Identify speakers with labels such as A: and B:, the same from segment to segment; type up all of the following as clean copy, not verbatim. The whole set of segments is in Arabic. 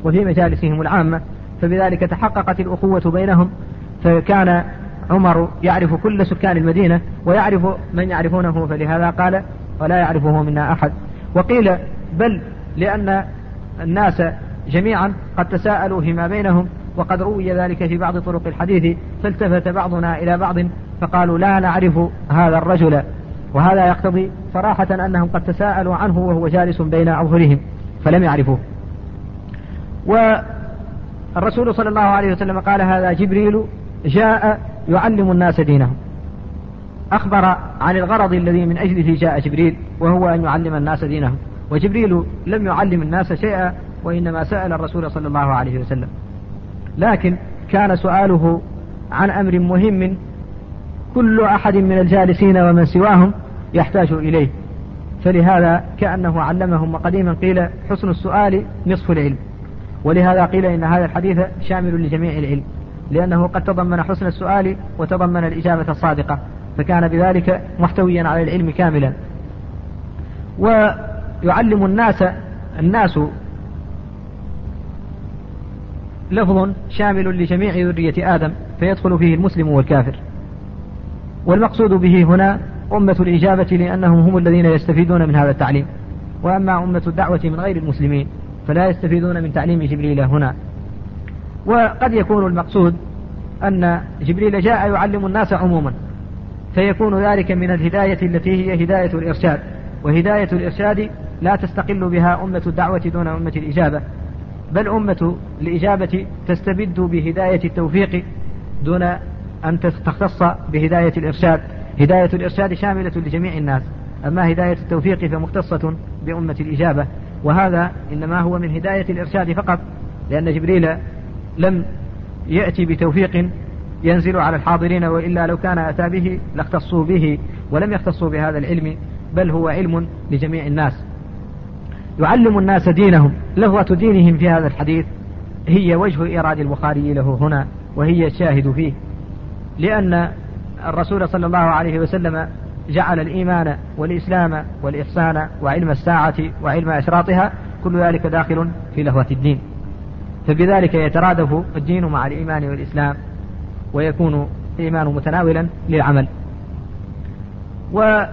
A: وفي مجالسهم العامة، فبذلك تحققت الأخوة بينهم، فكان عمر يعرف كل سكان المدينة ويعرف من يعرفونه، فلهذا قال ولا يعرفه منا أحد. وقيل بل لأن الناس جميعا قد تساءلوا فيما بينهم، وقد روي ذلك في بعض طرق الحديث، فالتفت بعضنا إلى بعض فقالوا لا نعرف هذا الرجل، وهذا يقتضي صراحة أنهم قد تساءلوا عنه وهو جالس بين أظهرهم فلم يعرفوه. والرسول صلى الله عليه وسلم قال هذا جبريل جاء يعلم الناس دينهم، أخبر عن الغرض الذي من أجله جاء جبريل، وهو أن يعلم الناس دينهم، وجبريل لم يعلم الناس شيئا، وإنما سأل الرسول صلى الله عليه وسلم، لكن كان سؤاله عن أمر مهم كل أحد من الجالسين ومن سواهم يحتاج إليه، فلهذا كأنه علمهم. وقديما قيل حسن السؤال نصف العلم، ولهذا قيل إن هذا الحديث شامل لجميع العلم، لأنه قد تضمن حسن السؤال وتضمن الإجابة الصادقة، فكان بذلك محتويا على العلم كاملا. ويعلم الناس لفظ شامل لجميع ذرية آدم، فيدخل فيه المسلم والكافر، والمقصود به هنا أمة الإجابة، لأنهم هم الذين يستفيدون من هذا التعليم، وأما أمة الدعوة من غير المسلمين فلا يستفيدون من تعليم جبريل هنا. وقد يكون المقصود أن جبريل جاء يعلم الناس عموما، فيكون ذلك من الهداية التي هي هداية الإرشاد، وهداية الإرشاد لا تستقل بها أمة الدعوة دون أمة الإجابة، بل أمة الإجابة تستبد بهداية التوفيق دون أن تختص بهداية الإرشاد. هداية الإرشاد شاملة لجميع الناس، أما هداية التوفيق فمختصة بأمة الإجابة، وهذا إنما هو من هداية الإرشاد فقط، لأن جبريل لم يأتي بتوفيق ينزل على الحاضرين، وإلا لو كان أتى به لاختصوا به ولم يختصوا بهذا العلم، بل هو علم لجميع الناس. يعلم الناس دينهم، لغة دينهم في هذا الحديث هي وجه إيراد البخاري له هنا، وهي الشاهد فيه، لأن الرسول صلى الله عليه وسلم جعل الإيمان والإسلام والإحسان وعلم الساعة وعلم أشراطها كل ذلك داخل في لغة الدين، فبذلك يترادف الدين مع الإيمان والإسلام، ويكون الإيمان متناولا للعمل. وقد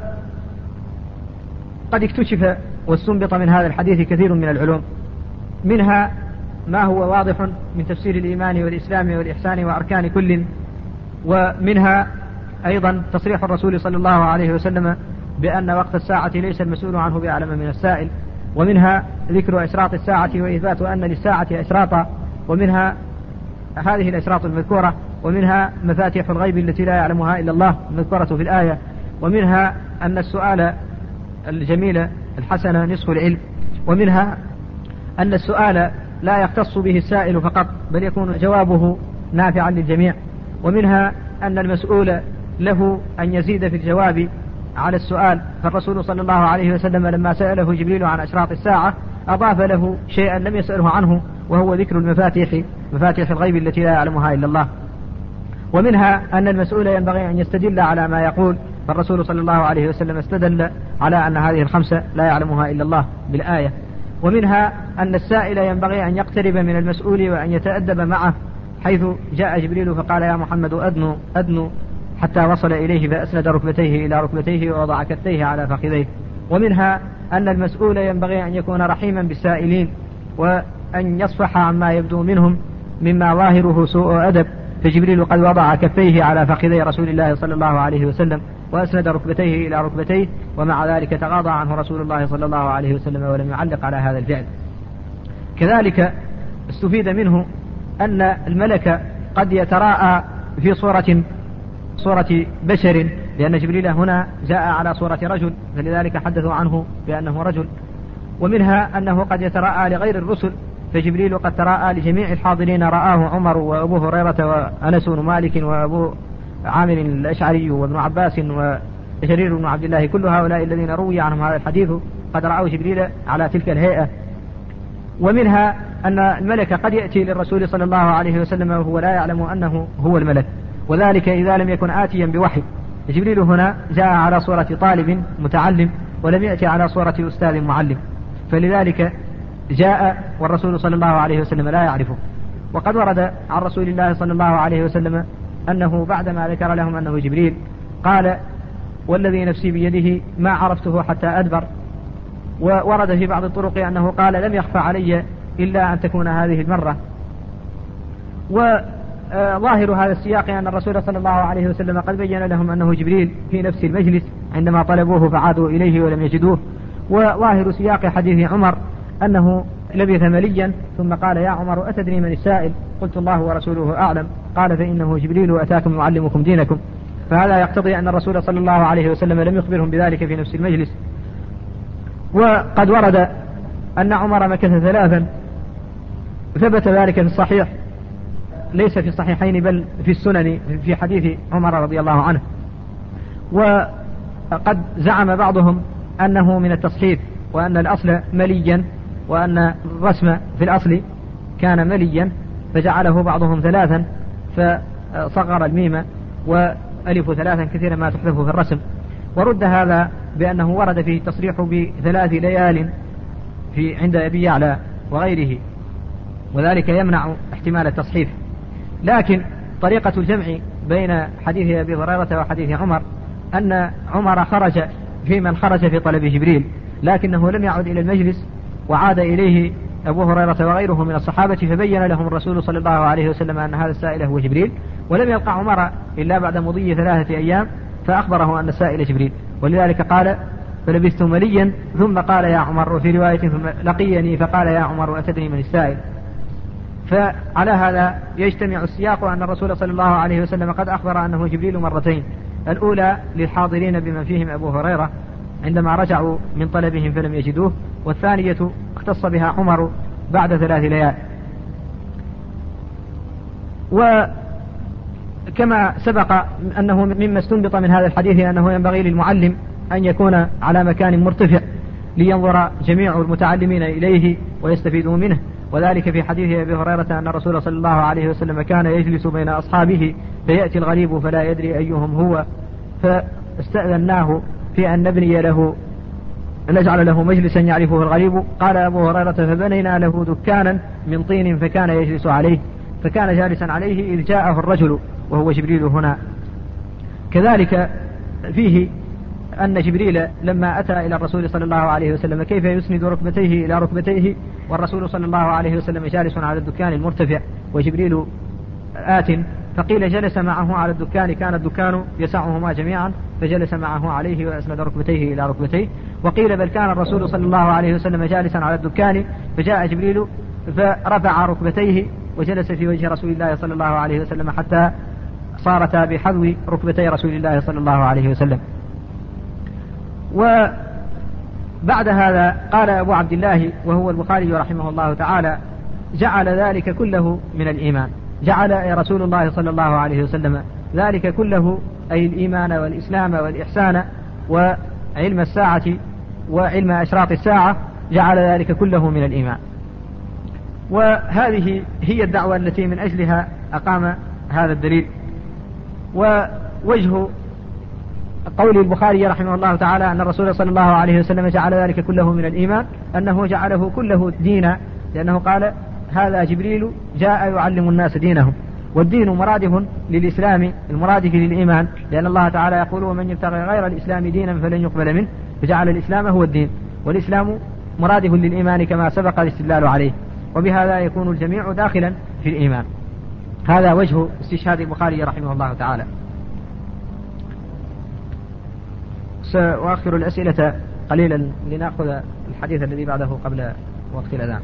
A: اكتشف واستنبط من هذا الحديث كثير من العلوم، منها ما هو واضح من تفسير الإيمان والإسلام والإحسان وأركان كل، ومنها أيضا تصريح الرسول صلى الله عليه وسلم بأن وقت الساعة ليس المسؤول عنه بأعلم من السائل، ومنها ذكر أشراط الساعة وإثبات أن للساعة أشراطا، ومنها هذه الأشراط المذكورة، ومنها مفاتيح الغيب التي لا يعلمها إلا الله المذكورة في الآية، ومنها أن السؤال الجميل الحسن نصف العلم، ومنها أن السؤال لا يختص به السائل فقط بل يكون جوابه نافعا للجميع، ومنها أن المسؤول له أن يزيد في الجواب على السؤال، فالرسول صلى الله عليه وسلم لما سأله جبريل عن أشراط الساعة أضاف له شيئا لم يسأله عنه، وهو ذكر مفاتيح الغيب التي لا يعلمها إلا الله. ومنها أن المسؤول ينبغي أن يستدل على ما يقول، فالرسول صلى الله عليه وسلم استدل على أن هذه الخمسة لا يعلمها إلا الله بالآية. ومنها أن السائل ينبغي أن يقترب من المسؤول وأن يتأدب معه، حيث جاء جبريل فقال يا محمد أدنو حتى وصل إليه فأسند ركبتيه إلى ركبتيه ووضع كتيه على فخذيه. ومنها أن المسؤول ينبغي أن يكون رحيما بالسائلين، وأن يصفح عما يبدو منهم مما ظاهره سوء أدب، فجبريل قد وضع كفيه على فخذي رسول الله صلى الله عليه وسلم وأسند ركبتيه إلى ركبتيه، ومع ذلك تغاضى عنه رسول الله صلى الله عليه وسلم ولم يعلق على هذا الفعل. كذلك استفيد منه أن الملك قد يتراءى في صورة بشر، لأن جبريل هنا جاء على صورة رجل، فلذلك حدثوا عنه بأنه رجل. ومنها أنه قد يتراءى لغير الرسل، فجبريل قد تراءى لجميع الحاضرين، رآه عمر وأبو هريرة وأنس بن مالك وأبو عامر الأشعري وابن عباس وجرير بن عبد الله، كل هؤلاء الذين روي عنهم هذا الحديث قد رأوا جبريل على تلك الهيئة. ومنها أن الملك قد يأتي للرسول صلى الله عليه وسلم وهو لا يعلم أنه هو الملك، وذلك إذا لم يكن آتيا بوحي. جبريل هنا جاء على صورة طالب متعلم ولم يأتي على صورة أستاذ معلم، فلذلك جاء والرسول صلى الله عليه وسلم لا يعرفه. وقد ورد عن رسول الله صلى الله عليه وسلم أنه بعدما ذكر لهم أنه جبريل قال: والذي نفسي بيده ما عرفته حتى أدبر. وورد في بعض الطرق أنه قال: لم يخفى علي إلا أن تكون هذه المرة. وظاهر هذا السياق أن الرسول صلى الله عليه وسلم قد بين لهم أنه جبريل في نفس المجلس عندما طلبوه فعادوا إليه ولم يجدوه. وظاهر سياق حديث عمر أنه لبث مليا ثم قال: يا عمر أتدري من السائل؟ قلت: الله ورسوله أعلم. قال: فإنه جبريل أتاكم يعلمكم دينكم. فهذا يقتضي أن الرسول صلى الله عليه وسلم لم يخبرهم بذلك في نفس المجلس. وقد ورد أن عمر مكث 3، ثبت ذلك في الصحيح، ليس في الصحيحين بل في السنن، في حديث عمر رضي الله عنه. وقد زعم بعضهم أنه من التصحيف، وأن الأصل مليا، وأن الرسم في الأصل كان مليا، فجعله بعضهم 3 فصغر الميم وألف 3 كثيرا ما تحذف في الرسم. ورد هذا بأنه ورد فيه التصريح ب3 ليال عند أبي يعلى وغيره، وذلك يمنع احتمال التصحيف. لكن طريقة الجمع بين حديث أبي هريرة وحديث عمر أن عمر خرج في من خرج في طلب جبريل، لكنه لم يعد إلى المجلس، وعاد إليه أبو هريرة وغيره من الصحابة، فبين لهم الرسول صلى الله عليه وسلم أن هذا السائل هو جبريل. ولم يلقى عمر إلا بعد مضي 3 أيام فأخبره أن السائل جبريل، ولذلك قال: فلبثت مليا ثم قال: يا عمر. وفي رواية: ثم لقيني فقال: يا عمر أتدري من السائل؟ فعلى هذا يجتمع السياق أن الرسول صلى الله عليه وسلم قد أخبر أنه جبريل مرتين، الأولى للحاضرين بمن فيهم أبو هريرة عندما رجعوا من طلبهم فلم يجدوه، والثانية اختص بها عمر بعد 3 ليال. وكما سبق أنه مما استنبط من هذا الحديث أنه ينبغي للمعلم أن يكون على مكان مرتفع لينظر جميع المتعلمين إليه ويستفيدوا منه، وذلك في حديث أبي هريرة أن الرسول صلى الله عليه وسلم كان يجلس بين أصحابه فيأتي الغريب فلا يدري أيهم هو، فاستأذناه في أن نجعل له مجلسا يعرفه الغريب. قال أبو هريرة: فبنينا له دكانا من طين فكان يجلس عليه، فكان جالسا عليه إذ جاءه الرجل وهو جبريل هنا. كذلك فيه أن جبريل لما أتى إلى الرسول صلى الله عليه وسلم كيف يسند ركبتيه إلى ركبتيه والرسول صلى الله عليه وسلم جالس على الدكان المرتفع وجبريل آت، فقيل جلس معه على الدكان، كان الدكان يسعهما جميعا، فجلس معه عليه وأسند ركبتيه إلى ركبتيه. وقيل بل كان الرسول صلى الله عليه وسلم جالسا على الدكان فجاء جبريل فرفع ركبتيه وجلس في وجه رسول الله صلى الله عليه وسلم حتى صارتا بحذو ركبتي رسول الله صلى الله عليه وسلم. وبعد هذا قال أبو عبد الله وهو البخاري رحمه الله تعالى: جعل ذلك كله من الإيمان. جعل رسول الله صلى الله عليه وسلم ذلك كله، أي الإيمان والإسلام والإحسان وعلم الساعة وعلم أشراط الساعة، جعل ذلك كله من الإيمان. وهذه هي الدعوة التي من أجلها أقام هذا الدليل. ووجه قول البخاري رحمه الله تعالى أن الرسول صلى الله عليه وسلم جعل ذلك كله من الإيمان أنه جعله كله دينا، لأنه قال: هذا جبريل جاء يعلم الناس دينهم. والدين مرادف للإسلام المرادف للإيمان، لأن الله تعالى يقول: ومن يبتغي غير الإسلام دينا فلن يقبل منه، فجعل الإسلام هو الدين، والإسلام مرادف للإيمان كما سبق الاستدلال عليه، وبهذا يكون الجميع داخلا في الإيمان. هذا وجه استشهاد البخاري رحمه الله تعالى. سأؤخر الأسئلة قليلا لنأخذ الحديث الذي بعده قبل وقت الأذان.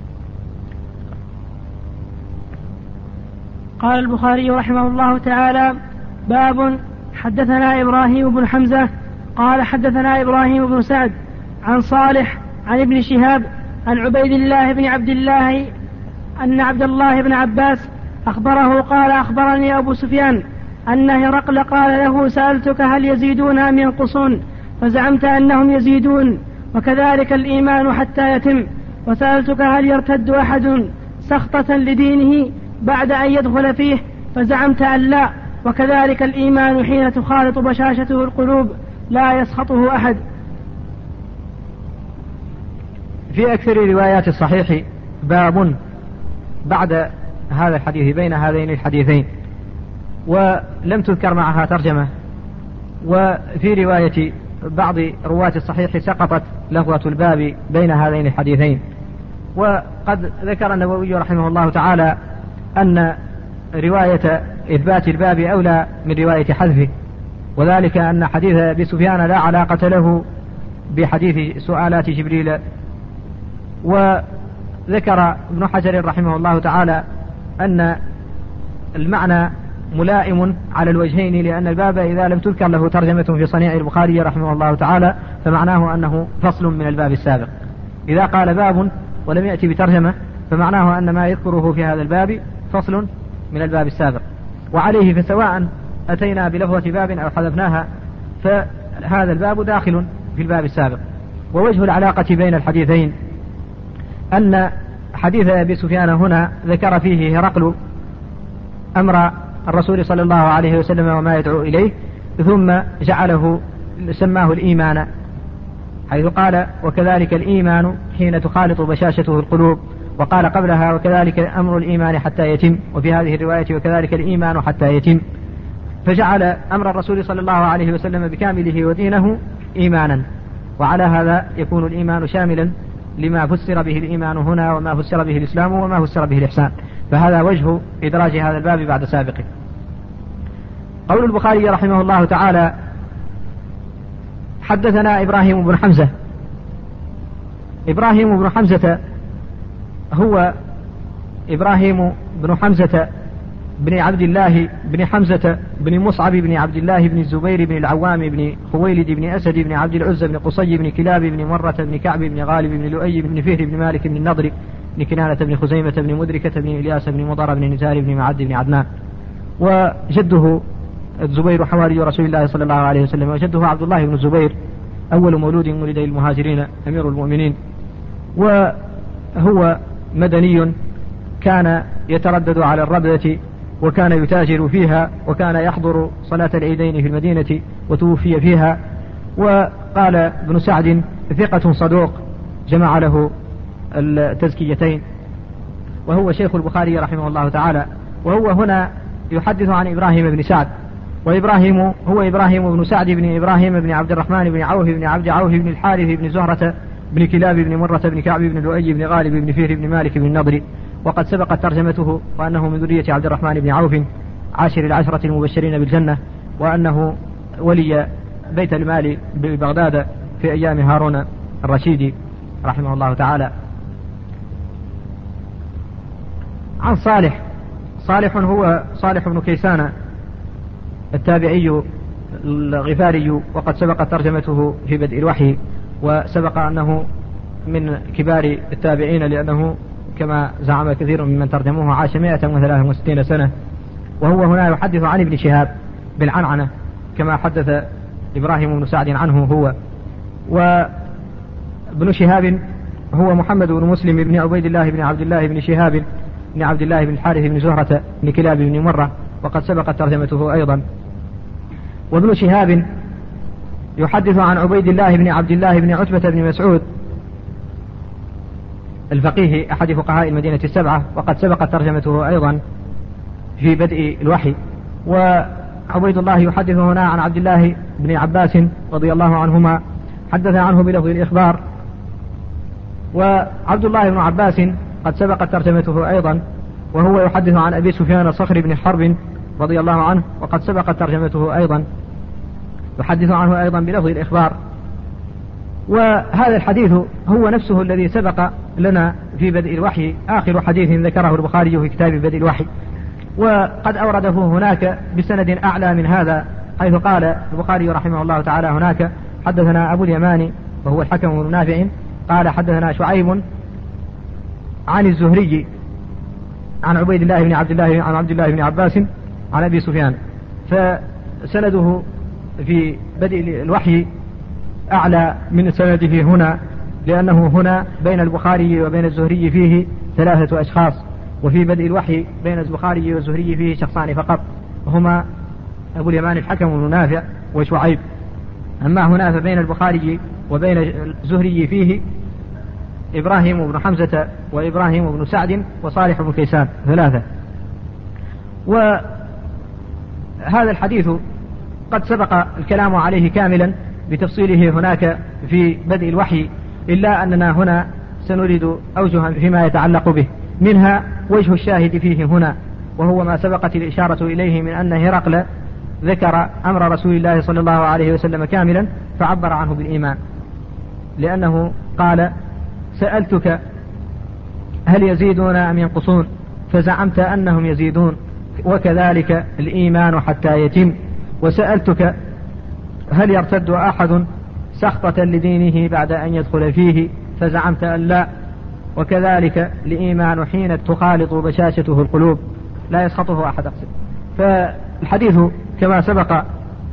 B: قال البخاري رحمه الله تعالى: باب حدثنا إبراهيم بن حمزة قال حدثنا إبراهيم بن سعد عن صالح عن ابن شهاب عن عبيد الله بن عبد الله أن عبد الله بن عباس أخبره قال: أخبرني أبو سفيان أن هرقل قال له: سألتك هل يزيدون أم ينقصون؟ فزعمت أنهم يزيدون، وكذلك الإيمان حتى يتم. وسألتك هل يرتد أحد سخطة لدينه بعد أن يدخل فيه؟ فزعمت أن لا، وكذلك الإيمان حين تخالط بشاشته القلوب لا يسخطه أحد.
A: في أكثر روايات الصحيح باب بعد هذا الحديث بين هذين الحديثين، ولم تذكر معها ترجمة. وفي رواية بعض رواة الصحيح سقطت لفظة الباب بين هذين الحديثين. وقد ذكر النووي رحمه الله تعالى أن رواية إثبات الباب أولى من رواية حذفه، وذلك أن حديث أبي سفيان لا علاقة له بحديث سؤالات جبريل. وذكر ابن حجر رحمه الله تعالى أن المعنى ملائم على الوجهين، لأن الباب إذا لم تذكر له ترجمة في صنيع البخاري رحمه الله تعالى فمعناه أنه فصل من الباب السابق. إذا قال باب ولم يأتي بترجمة فمعناه أن ما يذكره في هذا الباب فصل من الباب السابق. وعليه فسواء أتينا بلفظة باب أو حذفناها فهذا الباب داخل في الباب السابق. ووجه العلاقة بين الحديثين أن حديث أبي سفيان هنا ذكر فيه هرقل أمر الرسول صلى الله عليه وسلم وما يدعو إليه، ثم جعله سماه الإيمان، حيث قال وكذلك الإيمان حين تخالط بشاشته القلوب، وقال قبلها وكذلك أمر الإيمان حتى يتم، وفي هذه الرواية وكذلك الإيمان حتى يتم، فجعل أمر الرسول صلى الله عليه وسلم بكامله ودينه إيمانا. وعلى هذا يكون الإيمان شاملا لما فسر به الإيمان هنا وما فسر به الإسلام وما فسر به الإحسان. فهذا وجه إدراج هذا الباب بعد سابقه. قول البخاري رحمه الله تعالى حدثنا إبراهيم بن حمزة. إبراهيم بن حمزة هو إبراهيم بن حمزة بن عبد الله بن حمزة بن مصعب بن عبد الله بن الزبير بن العوام بن خويلد بن أسد بن عبد العزى بن قصي بن كلاب بن مرة بن كعب بن غالب بن لؤي بن فهر بن مالك بن النضر بن كنانة بن خزيمة بن مدركة بن إلياس بن مضر بن نزار بن معد بن عدنان. وجده الزبير حواري رسول الله صلى الله عليه وسلم، وجده عبد الله بن الزبير أول مولود ولد المهاجرين أمير المؤمنين. وهو مدني كان يتردد على الربذة وكان يتاجر فيها، وكان يحضر صلاة العيدين في المدينة وتوفي فيها. وقال ابن سعد ثقة صدوق جمع له التزكيتين، وهو شيخ البخاري رحمه الله تعالى. وهو هنا يحدث عن إبراهيم بن سعد، وإبراهيم هو إبراهيم بن سعد بن إبراهيم بن عبد الرحمن بن عوف بن عبد عوف بن الحارث بن زهرة بن كلاب بن مرة بن كعب بن لؤي بن غالب بن فهر بن مالك بن النضر. وقد سبقت ترجمته، وأنه من ذرية عبد الرحمن بن عوف عاشر العشرة المبشرين بالجنة، وأنه ولي بيت المال ببغداد في أيام هارون الرشيد رحمه الله تعالى. عن صالح هو صالح بن كيسان التابعي الغفاري، وقد سبقت ترجمته في بدء الوحي، وسبق أنه من كبار التابعين لأنه كما زعم كثير ممن ترجموه عاش 163 سنة. وهو هنا يحدث عن ابن شهاب بالعنعنة كما حدث إبراهيم بن سعد عنه هو. وابن شهاب هو محمد بن مسلم بن عبيد الله بن عبد الله بن شهاب بن عبد الله بن الحارث بن زهرة بن كلاب بن مرة، وقد سبقت ترجمته أيضا. وابن شهاب يحدث عن عبيد الله بن عبد الله بن عتبة بن مسعود الفقيه أحد فقهاء المدينة السبعة، وقد سبقت ترجمته أيضا في بدء الوحي. وعبيد الله يحدث هنا عن عبد الله بن عباس رضي الله عنهما، حدث عنه بلفظ الإخبار. وعبد الله بن عباس قد سبقت ترجمته أيضا، وهو يحدث عن أبي سفيان صخر بن حرب رضي الله عنه، وقد سبقت ترجمته أيضا، يحدث عنه أيضا بلفظ الإخبار. وهذا الحديث هو نفسه الذي سبق لنا في بدء الوحي، آخر حديث ذكره البخاري في كتاب بدء الوحي. وقد أورده هناك بسند أعلى من هذا، حيث قال البخاري رحمه الله تعالى هناك حدثنا أبو اليماني وهو الحكم بن نافع قال حدثنا شعيب عن الزهري عن عبيد الله بن عبد الله عن عبد الله بن عباس عن أبي سفيان. فسنده في بدء الوحي أعلى من سنده هنا، لأنه هنا بين البخاري وبين الزهري فيه 3 أشخاص، وفي بدء الوحي بين البخاري والزهري فيه شخصان فقط، هما أبو اليمان الحكم بن نافع وشعيب. أما هنا فبين البخاري وبين الزهري فيه إبراهيم بن حمزة وإبراهيم بن سعد وصالح بن كيسان 3. وهذا الحديث قد سبق الكلام عليه كاملا بتفصيله هناك في بدء الوحي، إلا أننا هنا سنريد أوجها فيما يتعلق به. منها وجه الشاهد فيه هنا، وهو ما سبقت الإشارة إليه من أن هرقل ذكر أمر رسول الله صلى الله عليه وسلم كاملا فعبر عنه بالإيمان، لأنه قال: سألتك هل يزيدون أم ينقصون فزعمت أنهم يزيدون، وكذلك الإيمان حتى يتم. وسألتك هل يرتد أحد سخطة لدينه بعد أن يدخل فيه فزعمت أن لا، وكذلك الإيمان حين تخالط بشاشته القلوب لا يسخطه أحد. أقصد فالحديث كما سبق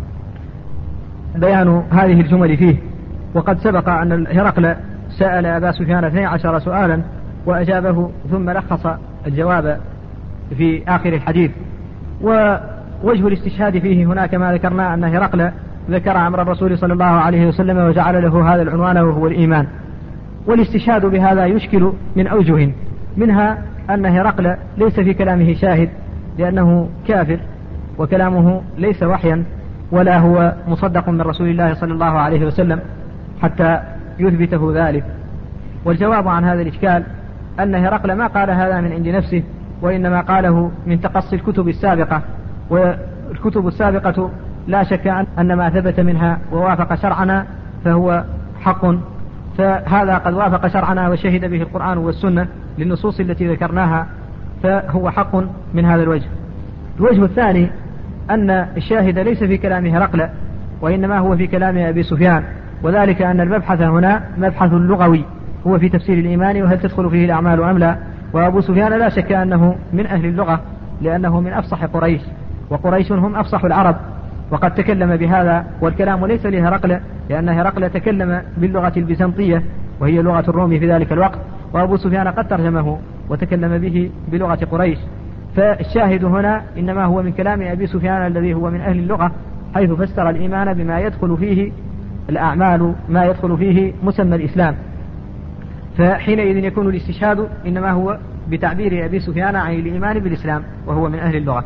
A: بيان هذه الجمل فيه. وقد سبق أن هرقل سأل أبا سفيان 12 سؤالا وأجابه، ثم لخص الجواب في آخر الحديث. ووجه الاستشهاد فيه هنا كما ذكرنا أن هرقل ذكر أمر الرسول صلى الله عليه وسلم وجعل له هذا العنوان وهو الإيمان. والاستشهاد بهذا يشكل من أوجه، منها أن هرقل ليس في كلامه شاهد لأنه كافر، وكلامه ليس وحيا ولا هو مصدق من رسول الله صلى الله عليه وسلم حتى يثبته ذلك. والجواب عن هذا الإشكال أن هرقل ما قال هذا من عند نفسه، وإنما قاله من تقصي الكتب السابقة، والكتب السابقة لا شك أن ما ثبت منها ووافق شرعنا فهو حق، فهذا قد وافق شرعنا وشهد به القرآن والسنة للنصوص التي ذكرناها، فهو حق من هذا الوجه. الوجه الثاني أن الشاهد ليس في كلام هرقل، وإنما هو في كلام أبي سفيان، وذلك أن المبحث هنا مبحث لغوي هو في تفسير الإيمان وهل تدخل فيه الأعمال أم لا. وأبو سفيان لا شك أنه من أهل اللغة لأنه من أفصح قريش، وقريش هم أفصح العرب، وقد تكلم بهذا. والكلام ليس لهرقل لأن هرقل تكلم باللغة البيزنطية وهي لغة الروم في ذلك الوقت، وأبو سفيان قد ترجمه وتكلم به بلغة قريش. فالشاهد هنا إنما هو من كلام أبي سفيان الذي هو من أهل اللغة، حيث فسر الإيمان بما يدخل فيه الأعمال، ما يدخل فيه مسمى الإسلام. فحينئذ يكون الاستشهاد إنما هو بتعبير أبي سفيان عن الإيمان بالإسلام وهو من أهل اللغة.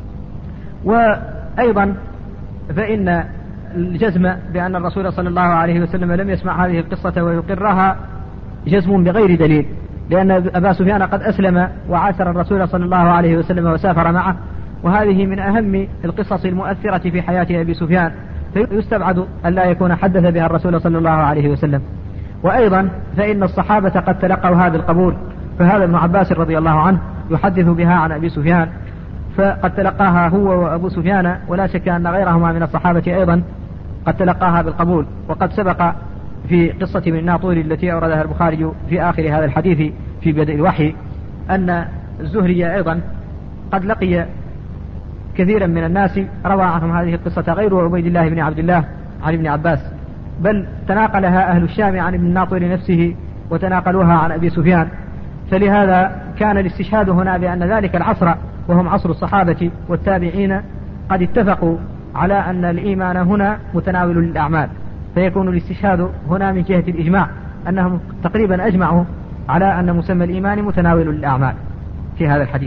A: وأيضا فإن الجزم بأن الرسول صلى الله عليه وسلم لم يسمع هذه القصة ويقرها جزم بغير دليل، لأن أبا سفيان قد أسلم وعاشر الرسول صلى الله عليه وسلم وسافر معه، وهذه من أهم القصص المؤثرة في حياة أبي سفيان، فيستبعد أن لا يكون حدث بها الرسول صلى الله عليه وسلم. وأيضا فإن الصحابة قد تلقوا هذا القبول، فهذا ابن عباس رضي الله عنه يحدث بها عن أبي سفيان، فقد تلقاها هو وأبو سفيان، ولا شك أن غيرهما من الصحابة أيضا قد تلقاها بالقبول. وقد سبق في قصة من الناطور التي أوردها البخاري في آخر هذا الحديث في بدء الوحي أن الزهري أيضا قد لقي كثيرا من الناس روى عنهم هذه القصة غير عبيد الله بن عبد الله عن ابن عباس، بل تناقلها أهل الشام عن ابن الناطور نفسه وتناقلوها عن أبي سفيان. فلهذا كان الاستشهاد هنا بأن ذلك العصر وهم عصر الصحابة والتابعين قد اتفقوا على أن الإيمان هنا متناول للأعمال، فيكون الاستشهاد هنا من جهة الإجماع أنهم تقريبا أجمعوا على أن مسمى الإيمان متناول للأعمال في هذا الحديث.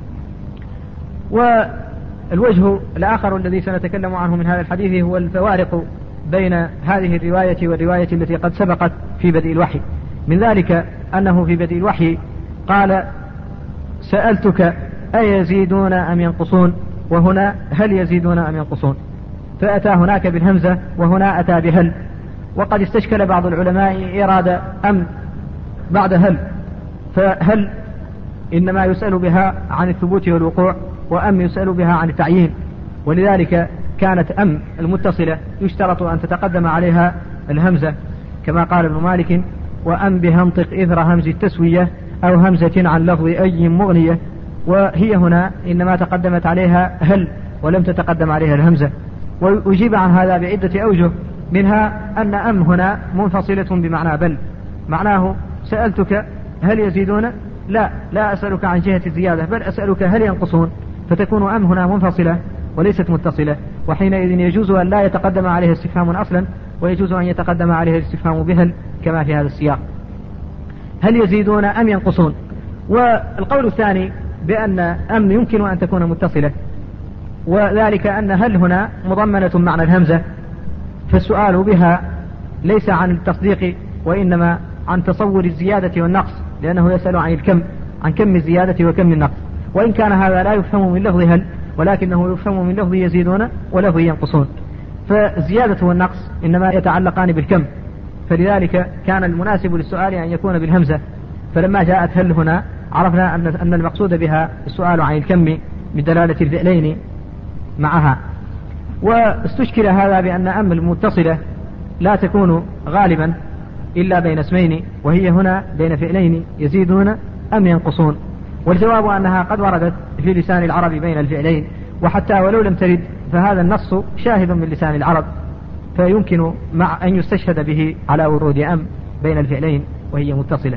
A: والوجه الآخر الذي سنتكلم عنه من هذا الحديث هو الفوارق بين هذه الرواية والرواية التي قد سبقت في بدء الوحي. من ذلك أنه في بدء الوحي قال: سألتك أيزيدون أم ينقصون، وهنا هل يزيدون أم ينقصون، فأتى هناك بالهمزة وهنا أتى بهل. وقد استشكل بعض العلماء إرادة أم بعد هل، فهل إنما يسأل بها عن الثبوت والوقوع، وأم يسأل بها عن التعيين، ولذلك كانت أم المتصلة يشترط أن تتقدم عليها الهمزة، كما قال ابن مالك: وأم بهنطق إثر همز التسوية أو همزة عن لفظ أي مغنية. وهي هنا إنما تقدمت عليها هل ولم تتقدم عليها الهمزة. وأجيب عن هذا بعدة أوجه، منها أن أم هنا منفصلة بمعنى بل، معناه سألتك هل يزيدون، لا أسألك عن جهة الزيادة، بل أسألك هل ينقصون، فتكون أم هنا منفصلة وليست متصلة، وحينئذ يجوز أن لا يتقدم عليها استفهام أصلا، ويجوز أن يتقدم عليها الاستفهام بهل كما في هذا السياق. هل يزيدون أم ينقصون. والقول الثاني بأن أم يمكن أن تكون متصلة، وذلك أن هل هنا مضمنة معنى الهمزة، فالسؤال بها ليس عن التصديق وإنما عن تصور الزيادة والنقص، لأنه يسأل عن عن كم الزيادة وكم النقص، وإن كان هذا لا يفهم من لفظ هل، ولكنه يفهم من لفظ يزيدون ولفظ ينقصون. فالزيادة والنقص إنما يتعلقان بالكم، فلذلك كان المناسب للسؤال أن يكون بالهمزة، فلما جاءت هل هنا عرفنا أن المقصود بها السؤال عن الكم بدلالة الفعلين معها. واستشكل هذا بأن أم المتصلة لا تكون غالبا إلا بين اسمين، وهي هنا بين فعلين يزيدون أم ينقصون. والجواب أنها قد وردت في لسان العرب بين الفعلين، وحتى ولو لم ترد فهذا النص شاهد من لسان العرب، فيمكن مع أن يستشهد به على ورود أم بين الفعلين وهي متصلة.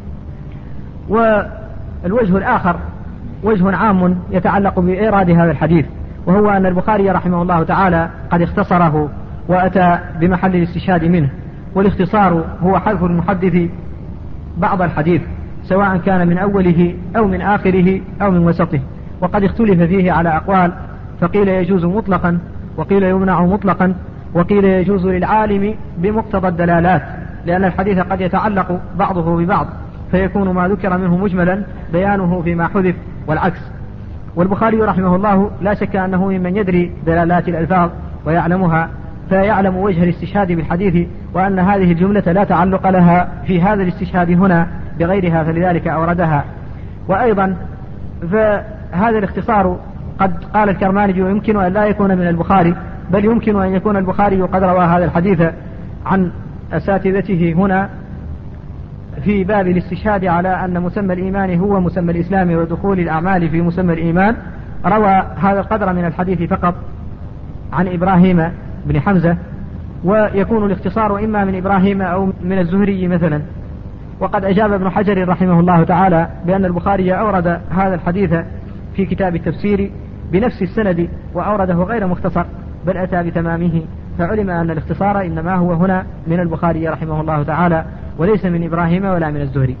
A: والوجه الآخر وجه عام يتعلق بإيراد هذا الحديث، وهو أن البخاري رحمه الله تعالى قد اختصره وأتى بمحل الاستشهاد منه، والاختصار هو حذف المحدث بعض الحديث سواء كان من أوله أو من آخره أو من وسطه، وقد اختلف فيه على أقوال، فقيل يجوز مطلقا، وقيل يمنع مطلقا، وقيل يجوز للعالم بمقتضى الدلالات، لأن الحديث قد يتعلق بعضه ببعض فيكون ما ذكر منه مجملا بيانه فيما حذف والعكس. والبخاري رحمه الله لا شك أنه ممن يدري دلالات الألفاظ ويعلمها، فيعلم وجه الاستشهاد بالحديث، وأن هذه الجملة لا تعلق لها في هذا الاستشهاد هنا بغيرها، فلذلك أوردها. وأيضا فهذا الاختصار قد قال الكرماني ويمكن أن لا يكون من البخاري، بل يمكن أن يكون البخاري قد روى هذا الحديث عن أساتذته هنا في باب الاستشهاد على أن مسمى الإيمان هو مسمى الإسلام ودخول الأعمال في مسمى الإيمان، روى هذا القدر من الحديث فقط عن إبراهيم بن حمزة، ويكون الاختصار إما من إبراهيم أو من الزهري مثلا. وقد أجاب ابن حجر رحمه الله تعالى بأن البخاري أورد هذا الحديث في كتاب التفسير بنفس السند وأورده غير مختصر، بل أتى بتمامه، فعلم أن الاختصار إنما هو هنا من البخاري رحمه الله تعالى وليس من إبراهيم ولا من الزهري.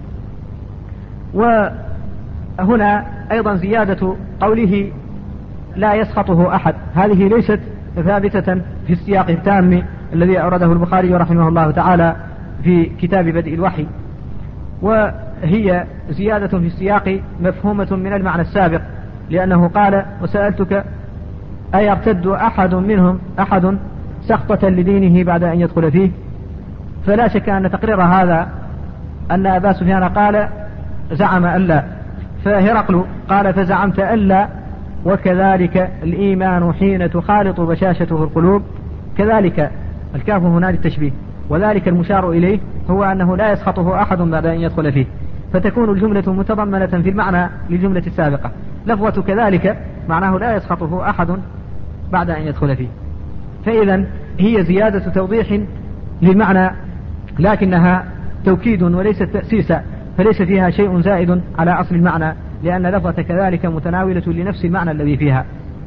A: وهنا أيضا زيادة قوله لا يسخطه أحد، هذه ليست ثابتة في السياق التام الذي أورده البخاري رحمه الله تعالى في كتاب بدء الوحي، وهي زيادة في السياق مفهومة من المعنى السابق، لأنه قال وسألتك أيرتد أحد منهم سخطة لدينه بعد أن يدخل فيه. فلا شك أن تقرير هذا أن أبا سفيان قال زعم ألا، فهرقل قال فزعمت ألا، وكذلك الإيمان حين تخالط بشاشته القلوب، كذلك الكاف هنا للتشبيه، وذلك المشار إليه هو أنه لا يسخطه أحد بعد أن يدخل فيه، فتكون الجملة متضمنة في المعنى للجملة السابقة. لفظة كذلك معناه لا يسخطه أحد بعد أن يدخل فيه، فإذا هي زيادة توضيح للمعنى لكنها توكيد وليست تأسيسا، فليس فيها شيء زائد على أصل المعنى، لأن لفظة كذلك متناولة لنفس المعنى الذي فيها.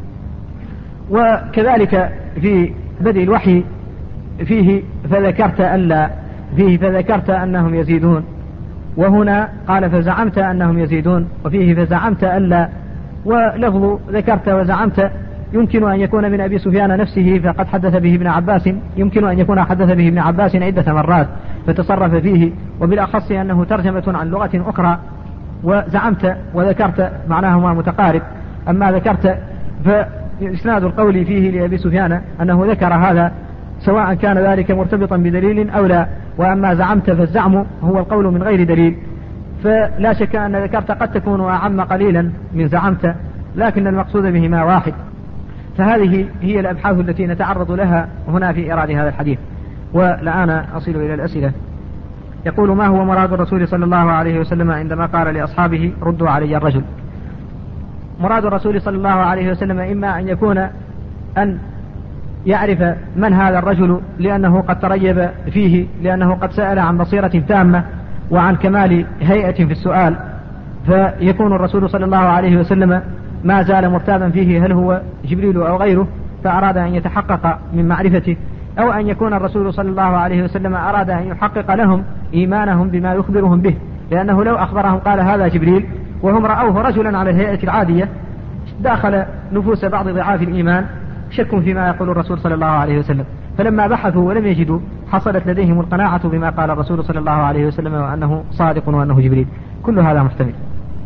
A: وكذلك في بدء الوحي فيه فذكرت ألا، فيه فذكرت أنهم يزيدون، وهنا قال فزعمت أنهم يزيدون، وفيه فزعمت ألا. ولفظ ذكرت وزعمت يمكن أن يكون من أبي سفيان نفسه فقد حدث به ابن عباس، يمكن أن يكون حدث به ابن عباس عدة مرات فتصرف فيه، وبالأخص أنه ترجمة عن لغة أخرى، وزعمت وذكرت معناهما متقارب. أما ذكرت فإسناد القول فيه لأبي سفيان أنه ذكر هذا سواء كان ذلك مرتبطا بدليل أو لا، وأما زعمت فالزعم هو القول من غير دليل، فلا شك أن ذكرت قد تكون أعم قليلا من زعمت، لكن المقصود بهما واحد. فهذه هي الأبحاث التي نتعرض لها هنا في إيراد هذا الحديث. والآن أصل إلى الأسئلة. يقول ما هو مراد الرسول صلى الله عليه وسلم عندما قال لأصحابه ردوا علي الرجل؟ مراد الرسول صلى الله عليه وسلم إما أن يكون أن يعرف من هذا الرجل لأنه قد تريب فيه، لأنه قد سأل عن بصيرة تامة وعن كمال هيئة في السؤال، فيكون الرسول صلى الله عليه وسلم ما زال مرتابا فيه هل هو جبريل أو غيره، فأراد أن يتحقق من معرفته، أو أن يكون الرسول صلى الله عليه وسلم أراد أن يحقق لهم إيمانهم بما يخبرهم به، لأنه لو أخبرهم قال هذا جبريل وهم رأوه رجلا على الهيئة العادية داخل نفوس بعض ضعاف الإيمان شك فيما يقول الرسول صلى الله عليه وسلم، فلما بحثوا ولم يجدوا حصلت لديهم القناعة بما قال الرسول صلى الله عليه وسلم وأنه صادق وأنه جبريل. كل هذا محتمل.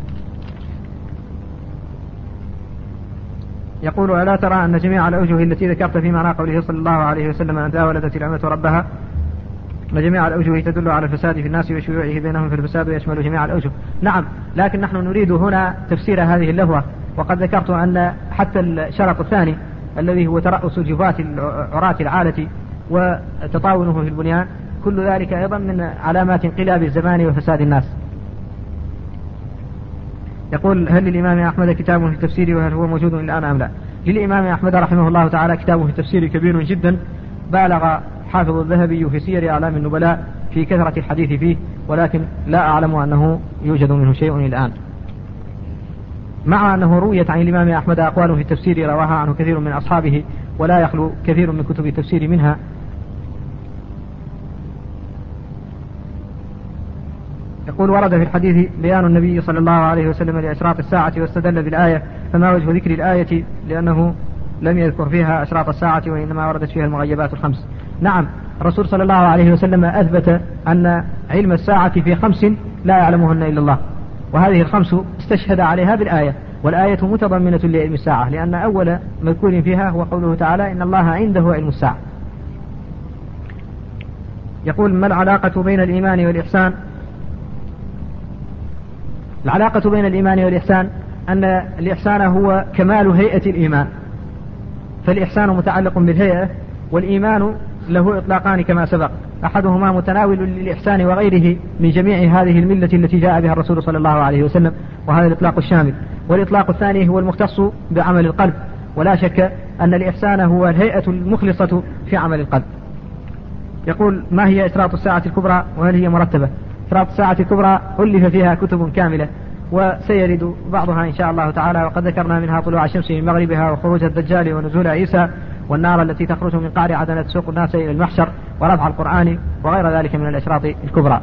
A: يقول: ألا ترى أن جميع الأوجه التي ذكرت في معنى قوله صلى الله عليه وسلم أن ولدت الأمة ربها جميع الأوجه تدل على الفساد في الناس وشيوعه بينهم في الفساد ويشمل جميع الأوجه. نعم، لكن نحن نريد هنا تفسير هذه اللهوة، وقد ذكرت أن حتى الشرط الثاني الذي هو ترأس الجفاة عراة العالة وتطاونه في البنيان كل ذلك أيضا من علامات انقلاب الزمان وفساد الناس. يقول: هل للإمام أحمد كتاب في التفسير وهل هو موجود الآن أم لا؟ للإمام أحمد رحمه الله تعالى كتاب في التفسير كبير جدا، بالغ حافظ الذهبي في سير أعلام النبلاء في كثرة الحديث فيه، ولكن لا أعلم أنه يوجد منه شيء الآن، مع أنه رويت عن الإمام أحمد أقوال في التفسير رواها عنه كثير من أصحابه ولا يخلو كثير من كتب التفسير منها. يقول: ورد في الحديث بيان النبي صلى الله عليه وسلم لأشراط الساعة واستدل بالآية، فما وجه ذكر الآية لأنه لم يذكر فيها أشراط الساعة وإنما وردت فيها المغيبات الخمس؟ نعم، الرسول صلى الله عليه وسلم أثبت أن علم الساعة في 5 لا يعلمهن إلا الله، وهذه ال5 استشهد عليها بالآية، والآية متضمنة لعلم الساعة، لأن أول مذكور فيها هو قوله تعالى: إن الله عنده علم الساعة. يقول: ما العلاقة بين الإيمان والإحسان؟ العلاقة بين الإيمان والإحسان أن الإحسان هو كمال هيئة الإيمان، فالإحسان متعلق بالهيئة، والإيمان له إطلاقان كما سبق، أحدهما متناول للإحسان وغيره من جميع هذه الملة التي جاء بها الرسول صلى الله عليه وسلم، وهذا الإطلاق الشامل، والإطلاق الثاني هو المختص بعمل القلب، ولا شك أن الإحسان هو الهيئة المخلصة في عمل القلب. يقول: ما هي أشراط الساعة الكبرى وهل هي مرتبة؟ أشراط الساعة الكبرى ألف فيها كتب كاملة وسيرد بعضها إن شاء الله تعالى، وقد ذكرنا منها طلوع الشمس من مغربها وخروج الدجال ونزول عيسى والنار التي تخرج من قعر عدن تسوق الناس إلى المحشر ورفع القرآن وغير ذلك من الأشراط الكبرى.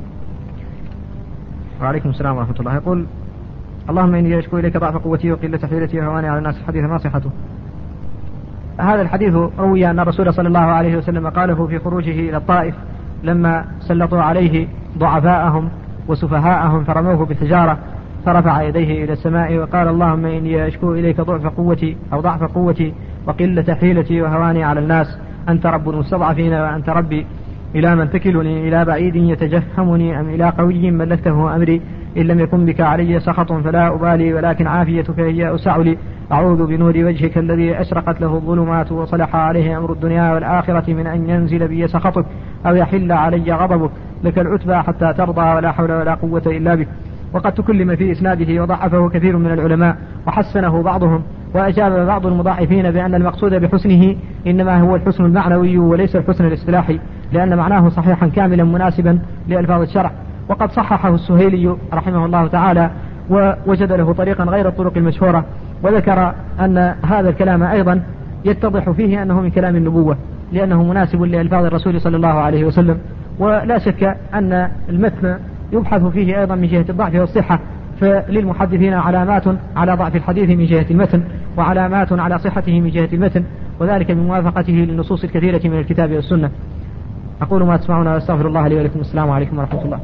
A: وعليكم السلام ورحمة الله. يقول: اللهم إني أشكو إليك ضعف قوتي وقلة حيلتي وهواني على الناس. الحديث ما صحته؟ هذا الحديث روي أن الرسول صلى الله عليه وسلم قاله في خروجه إلى الطائف لما سلطوا عليه ضعفاءهم وسفهاءهم فرموه بالحجارة، فرفع يديه إلى السماء وقال: اللهم إني أشكو إليك ضعف قوتي وقلة حيلتي وهواني على الناس، أنت رب المستضعفين وأنت ربي، إلى من تكلني؟ إلى بعيد يتجهمني أم إلى قوي ملكته أمري؟ إن لم يكن بك علي سخط فلا أبالي، ولكن عافيتك هي أسع لي. أعوذ بنور وجهك الذي أشرقت له الظلمات وصلح عليه أمر الدنيا والآخرة من أن ينزل بي سخطك أو يحل علي غضبك، لك العتبى حتى ترضى ولا حول ولا قوة إلا بك. وقد تكلم في إسناده وضعفه كثير من العلماء وحسنه بعضهم، وأجاب بعض المضاعفين بأن المقصود بحسنه إنما هو الحسن المعنوي وليس الحسن الاصطلاحي، لأن معناه صحيحا كاملا مناسبا لألفاظ الشرع. وقد صححه السهيلي رحمه الله تعالى ووجد له طريقا غير الطرق المشهورة، وذكر أن هذا الكلام أيضا يتضح فيه أنه من كلام النبوة لأنه مناسب لألفاظ الرسول صلى الله عليه وسلم. ولا شك أن المتن يبحث فيه أيضا من جهة الضعف والصحة، فللمحدثين علامات على ضعف الحديث من جهة المتن وعلامات على صحته من جهة المتن، وذلك من موافقته للنصوص الكثيرة من الكتاب والسنة. أقول ما تسمعون وأستغفر الله لي ولكم. السلام عليكم ورحمة الله.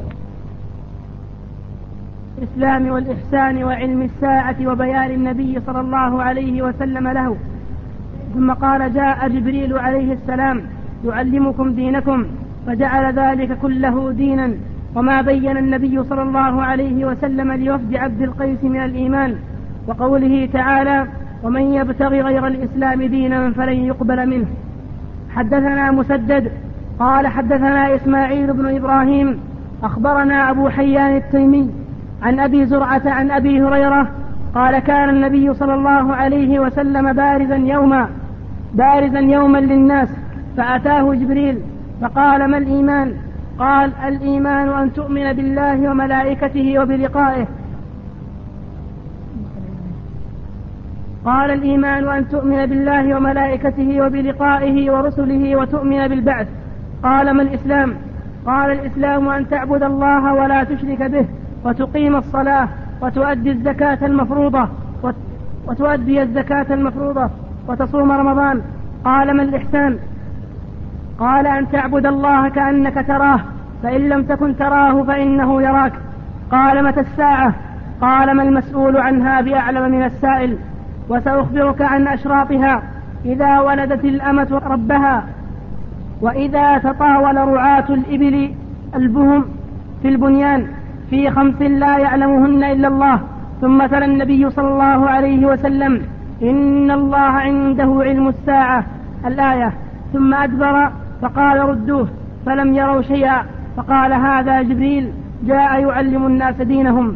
B: الإسلام والإحسان وعلم الساعة وبيان النبي صلى الله عليه وسلم له. ثم قال: جاء جبريل عليه السلام يعلمكم دينكم، فجعل ذلك كله دينا. وما بين النبي صلى الله عليه وسلم لوفد عبد القيس من الإيمان، وقوله تعالى: ومن يبتغي غير الإسلام دينا فلن يقبل منه. حدثنا مسدد قال حدثنا إسماعيل بن إبراهيم أخبرنا أبو حيان التيمي عن أبي زرعة عن أبي هريرة قال: كان النبي صلى الله عليه وسلم بارزا يوما للناس، فأتاه جبريل فقال: ما الإيمان؟ قال: الإيمان أن تؤمن بالله وملائكته وبلقائه. قال: الإيمان أن تؤمن بالله وملائكته وبلقائه ورسله وتؤمن بالبعث. قال: ما الإسلام؟ قال الإسلام أن تعبد الله ولا تشرك به وتقيم الصلاة وتؤدي الزكاة المفروضة وتصوم رمضان. قال ما الإحسان؟ قال أن تعبد الله كأنك تراه فإن لم تكن تراه فإنه يراك. قال متى الساعة؟ قال ما المسؤول عنها بأعلم من السائل. وسأخبرك عن أشراطها: إذا ولدت الأمة ربها، وإذا تطاول رعاة الإبل البهم في البنيان، في 5 لا يعلمهن إلا الله. ثم تلا النبي صلى الله عليه وسلم: إن الله عنده علم الساعة الآية. ثم أدبر فقال: ردوه، فلم يروا شيئا. فقال: هذا جبريل جاء يعلم الناس دينهم.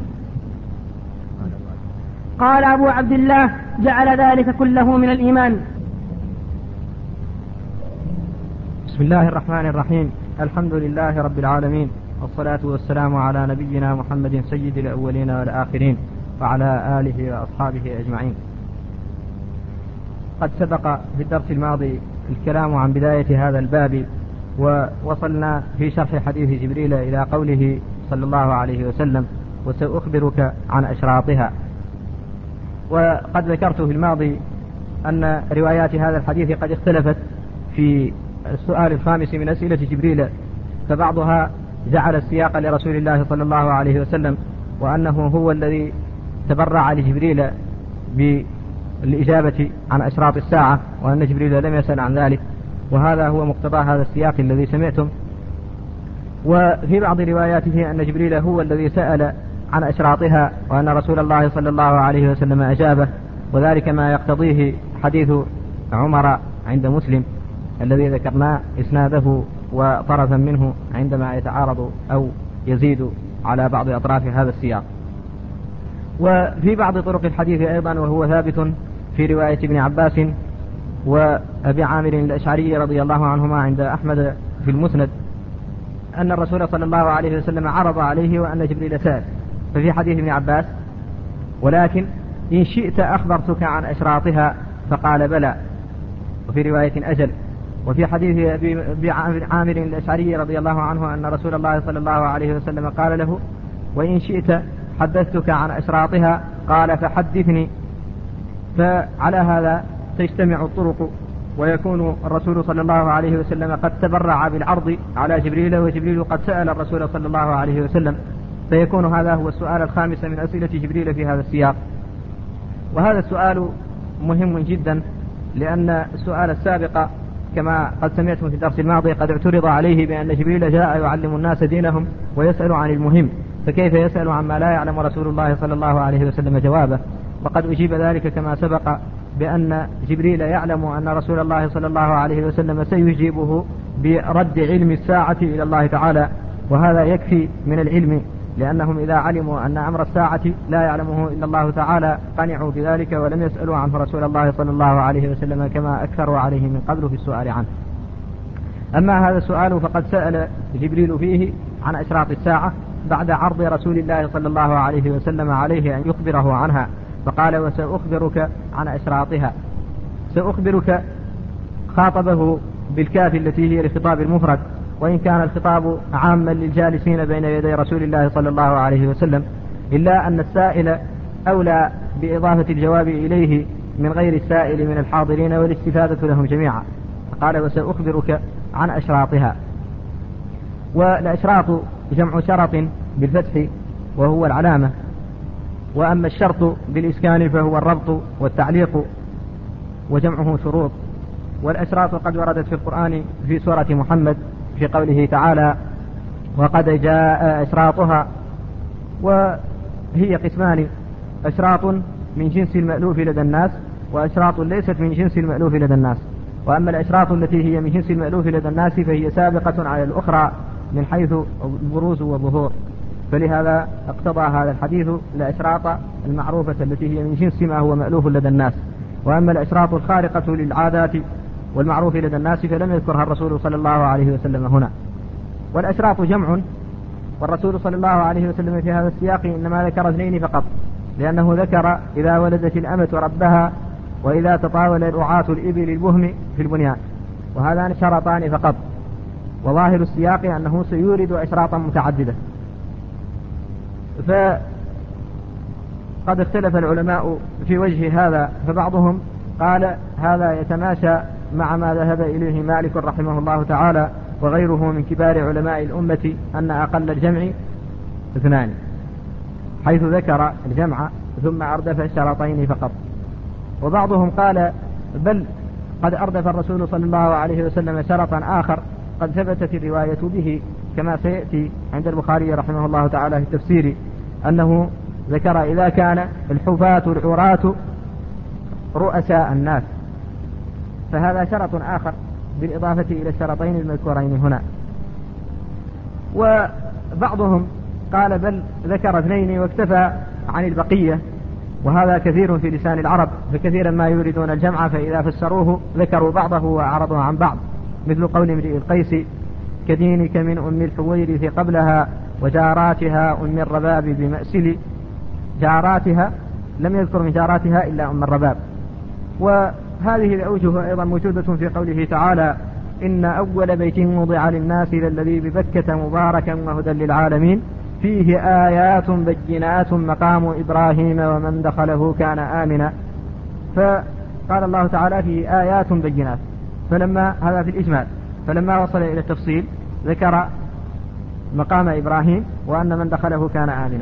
B: قال أبو عبد الله: جعل ذلك كله من الإيمان.
A: بسم الله الرحمن الرحيم. الحمد لله رب العالمين، والصلاة والسلام على نبينا محمد سيد الأولين والآخرين، وعلى آله وأصحابه أجمعين. قد سبق في الدرس الماضي الكلام عن بداية هذا الباب، ووصلنا في شرح حديث جبريل إلى قوله صلى الله عليه وسلم: وسأخبرك عن أشراطها. وقد ذكرت في الماضي أن روايات هذا الحديث قد اختلفت في السؤال 5 من أسئلة جبريل، فبعضها جعل السياق لرسول الله صلى الله عليه وسلم، وأنه هو الذي تبرع لجبريل بالإجابة عن أشراط الساعة، وأن جبريل لم يسأل عن ذلك، وهذا هو مقتضى هذا السياق الذي سمعتم. وفي بعض رواياته أن جبريل هو الذي سأل عن أشراطها، وأن رسول الله صلى الله عليه وسلم أجابه، وذلك ما يقتضيه حديث عمر عند مسلم الذي ذكرنا إسناده وطرفا منه عندما يتعارض أو يزيد على بعض أطراف هذا السياق. وفي بعض طرق الحديث أيضا، وهو ثابت في رواية ابن عباس وأبي عامر الأشعري رضي الله عنهما عند أحمد في المسند، أن الرسول صلى الله عليه وسلم عرض عليه وأن جبريل سأل. ففي حديث ابن عباس: ولكن إن شئت أخبرتك عن أشراطها، فقال: بلى. وفي رواية: أجل. وفي حديث أبي عامر الأشعري رضي الله عنه أن رسول الله صلى الله عليه وسلم قال له: وإن شئت حدثتك عن أشراطها، قال: فحدثني. فعلى هذا تجتمع الطرق، ويكون الرسول صلى الله عليه وسلم قد تبرع بالعرض على جبريل، وجبريل قد سأل الرسول صلى الله عليه وسلم، فيكون هذا هو السؤال 5 من أسئلة جبريل في هذا السياق. وهذا السؤال مهم جدا، لأن السؤال السابق كما قد سمعتم في الدرس الماضي قد اعترض عليه بأن جبريل جاء يعلم الناس دينهم ويسأل عن المهم، فكيف يسأل عما لا يعلم رسول الله صلى الله عليه وسلم جوابه؟ وقد أجيب ذلك كما سبق بأن جبريل يعلم أن رسول الله صلى الله عليه وسلم سيجيبه برد علم الساعة إلى الله تعالى، وهذا يكفي من العلم، لأنهم إذا علموا أن أمر الساعة لا يعلمه إلا الله تعالى قنعوا بذلك ولم يسألوا عنه رسول الله صلى الله عليه وسلم كما أكثروا عليه من قبل في السؤال عنه. أما هذا السؤال فقد سأل جبريل فيه عن أشراط الساعة بعد عرض رسول الله صلى الله عليه وسلم عليه أن يخبره عنها، فقال: وسأخبرك عن أشراطها. سأخبرك خاطبه بالكاف التي هي لخطاب المفرد، وإن كان الخطاب عاما للجالسين بين يدي رسول الله صلى الله عليه وسلم، إلا أن السائل أولى بإضافة الجواب إليه من غير السائل من الحاضرين والاستفادة لهم جميعا. قال: وسأخبرك عن أشراطها. والأشراط جمع شرط بالفتح وهو العلامة، وأما الشرط بالإسكان فهو الربط والتعليق، وجمعه شروط. والأشراط قد وردت في القرآن في سورة محمد في قوله تعالى: وقد جاء أشراطها. وهي قسمان: أشراط من جنس المألوف لدى الناس، وأشراط ليست من جنس المألوف لدى الناس. وأما الأشراط التي هي من جنس المألوف لدى الناس فهي سابقة على الأخرى من حيث البروز والظهور، فلهذا اقتضى هذا الحديث الأشراط المعروفة التي هي من جنس ما هو مألوف لدى الناس. وأما الأشراط الخارقة للعادات والمعروف لدى الناس فلم يذكرها الرسول صلى الله عليه وسلم هنا. والأشراط جمع، والرسول صلى الله عليه وسلم في هذا السياق إنما ذكر 2 فقط، لأنه ذكر إذا ولدت الأمة ربها، وإذا تطاول رعاة الإبل البهم في البنيان، وهذان شرطان فقط. وظاهر السياق أنه سيورد أشراطا متعددة. فقد اختلف العلماء في وجه هذا، فبعضهم قال هذا يتماشى مع ما ذهب إليه مالك رحمه الله تعالى وغيره من كبار علماء الأمة أن أقل الجمع 2، حيث ذكر الجمع ثم أردف الشرطين فقط. وبعضهم قال بل قد أردف الرسول صلى الله عليه وسلم شرطا آخر قد ثبتت الرواية به، كما سيأتي عند البخاري رحمه الله تعالى في التفسير أنه ذكر إذا كان الحفاة العراة رؤساء الناس، فهذا شرط آخر بالإضافة إلى الشرطين المذكورين هنا. وبعضهم قال بل ذكر 2 واكتفى عن البقية، وهذا كثير في لسان العرب، فكثيرا ما يريدون الجمع فإذا فسروه ذكروا بعضه وأعرضوا عن بعض، مثل قول امرئ القيس كدينك من أم الحويرث قبلها وجاراتها أم الرباب بمأسل. جاراتها لم يذكر من جاراتها إلا أم الرباب. وهذه الأوجه أيضا موجودة في قوله تعالى إن أول بيت وضع للناس للذي ببكة مباركا وهدى للعالمين فيه آيات بينات مقام إبراهيم ومن دخله كان آمنا. فقال الله تعالى فيه آيات بينات، فلما هذا في الإجمال، فلما وصل إلى التفصيل ذكر مقام إبراهيم وأن من دخله كان آمنا.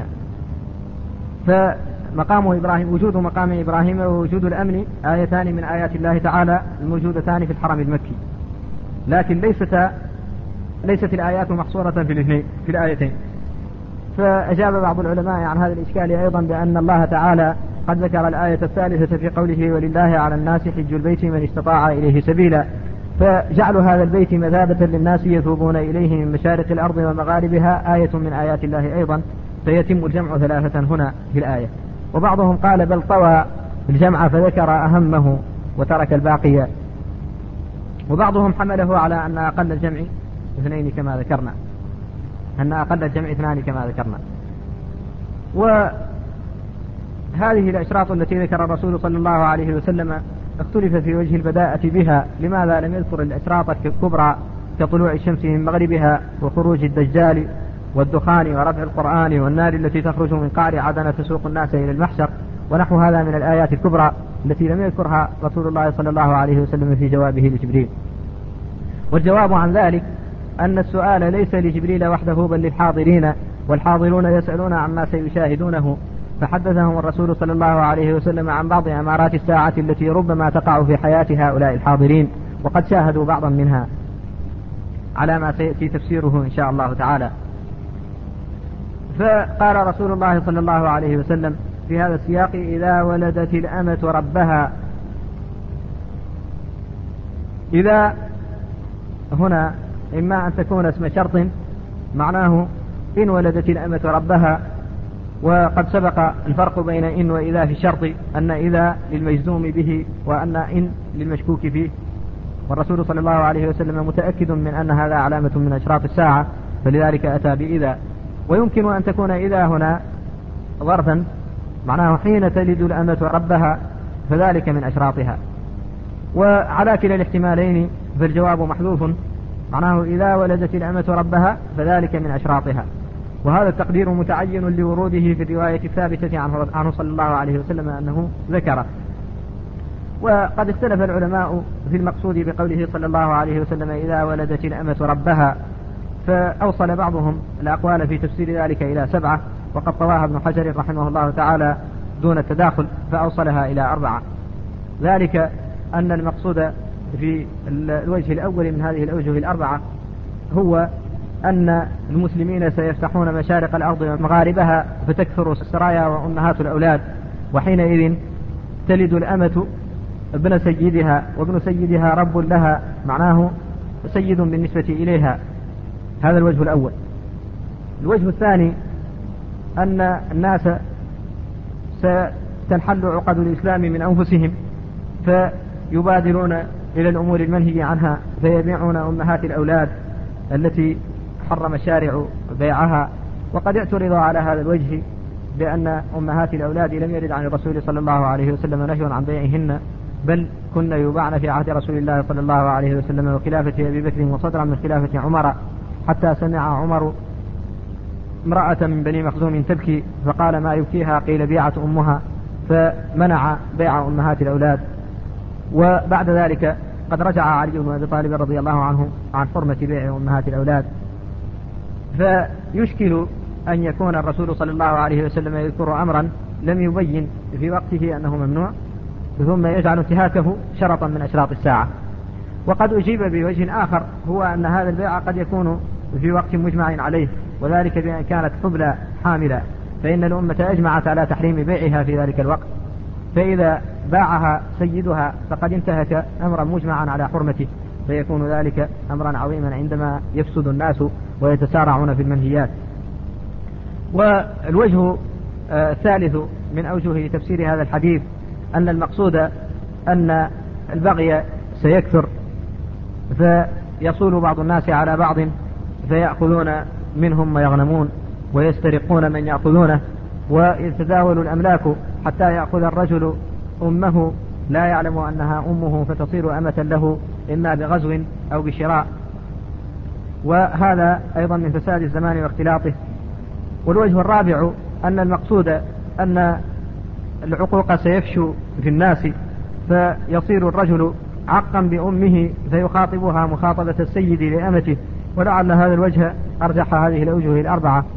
A: فمقام إبراهيم، وجود مقام إبراهيم ووجود الأمن آيتان من آيات الله تعالى الموجودتان في الحرم المكي، لكن ليست الآيات محصورة في الاثنين في الآيتين. فأجاب بعض العلماء عن هذا الإشكال أيضا بأن الله تعالى قد ذكر الآية الثالثة في قوله ولله على الناس حج البيت من استطاع إليه سبيلا، فجعل هذا البيت مثابة للناس يثوبون إليه من مشارق الأرض ومغاربها آية من آيات الله أيضا، فيتم الجمع 3 هنا في الآية. وبعضهم قال بل طوى الجمع فذكر أهمه وترك الباقي. وبعضهم حمله على أن أقل الجمع 2 كما ذكرنا، أن أقل الجمع 2 كما ذكرنا. وهذه الأشراط التي ذكر الرسول صلى الله عليه وسلم اختلف في وجه البداءة بها، لماذا لم يذكر الأشراط الكبرى كطلوع الشمس من مغربها وخروج الدجال والدخان ورفع القرآن والنار التي تخرج من قعر عدن تسوق الناس إلى المحشر ونحو هذا من الآيات الكبرى التي لم يذكرها رسول الله صلى الله عليه وسلم في جوابه لجبريل. والجواب عن ذلك أن السؤال ليس لجبريل وحده بل للحاضرين، والحاضرون يسألون عما سيشاهدونه، فحدثهم الرسول صلى الله عليه وسلم عن بعض أمارات الساعة التي ربما تقع في حياة هؤلاء الحاضرين، وقد شاهدوا بعضا منها على ما سيأتي تفسيره إن شاء الله تعالى. فقال رسول الله صلى الله عليه وسلم في هذا السياق إذا ولدت الأمة ربها. إذا هنا إما أن تكون اسم شرط معناه إن ولدت الأمة ربها، وقد سبق الفرق بين إن وإذا في الشرط، أن إذا للمجزوم به وأن إن للمشكوك فيه، والرسول صلى الله عليه وسلم متأكد من أن هذا علامة من أشراط الساعة فلذلك أتى بإذا. ويمكن أن تكون إذا هنا ظرفا معناه حين تلد الأمة ربها فذلك من أشراطها، وعلى كلا الاحتمالين فالجواب محذوف معناه إذا ولدت الأمة ربها فذلك من أشراطها، وهذا التقدير متعين لوروده في الرواية الثابتة عنه صلى الله عليه وسلم أنه ذكره. وقد اختلف العلماء في المقصود بقوله صلى الله عليه وسلم إذا ولدت الأمة ربها، فأوصل بعضهم الأقوال في تفسير ذلك إلى 7، وقد طواها ابن حجر رحمه الله تعالى دون التداخل فأوصلها إلى 4. ذلك أن المقصود في الوجه الأول من هذه الأوجه 4 هو أن المسلمين سيفتحون مشارق الأرض ومغاربها فتكثر السرايا وأمهات الأولاد، وحينئذ تلد الأمة ابن سيدها، وابن سيدها رب لها معناه سيد بالنسبة إليها. هذا الوجه الأول. الوجه الثاني أن الناس ستنحل عقد الإسلام من أنفسهم فيبادرون إلى الأمور المنهي عنها فيبيعون أمهات الأولاد التي حرم الشارع بيعها. وقد اعترض على هذا الوجه بأن أمهات الأولاد لم يرد عن الرسول صلى الله عليه وسلم نهي عن بيعهن، بل كن يباعن في عهد رسول الله صلى الله عليه وسلم وخلافة أبي بكر وصدرا من خلافة عمر، حتى سمع عمر امرأة من بني مخزوم تبكي فقال ما يبكيها؟ قيل بيعت أمها، فمنع بيع أمهات الأولاد. وبعد ذلك قد رجع علي بن أبي طالب رضي الله عنه عن حرمة بيع أمهات الأولاد. فيشكل أن يكون الرسول صلى الله عليه وسلم يذكر أمرا لم يبين في وقته أنه ممنوع ثم يجعل انتهاكه شرطا من أشراط الساعة. وقد أجيب بوجه آخر، هو أن هذا البيع قد يكون في وقت مجمع عليه، وذلك بأن كانت حبلى حاملة، فإن الأمة أجمعت على تحريم بيعها في ذلك الوقت، فإذا باعها سيدها فقد انتهك أمرا مجمعا على حرمته، فيكون ذلك أمرا عظيما عندما يفسد الناس ويتسارعون في المنهيات. والوجه الثالث من أوجه تفسير هذا الحديث أن المقصود أن البغي سيكثر، فيصول بعض الناس على بعض فيأخذون منهم ويغنمون ويسترقون من يأخذونه، ويتداول الأملاك حتى يأخذ الرجل أمه لا يعلم أنها أمه فتصير أمة له إما بغزو أو بشراء، وهذا أيضا من فساد الزمان واختلاطه. والوجه الرابع أن المقصود أن العقوق سيفشو في الناس، فيصير الرجل عقا بأمه فيخاطبها مخاطبة السيد لأمته، ولعل هذا الوجه أرجح هذه الأوجه الأربعة.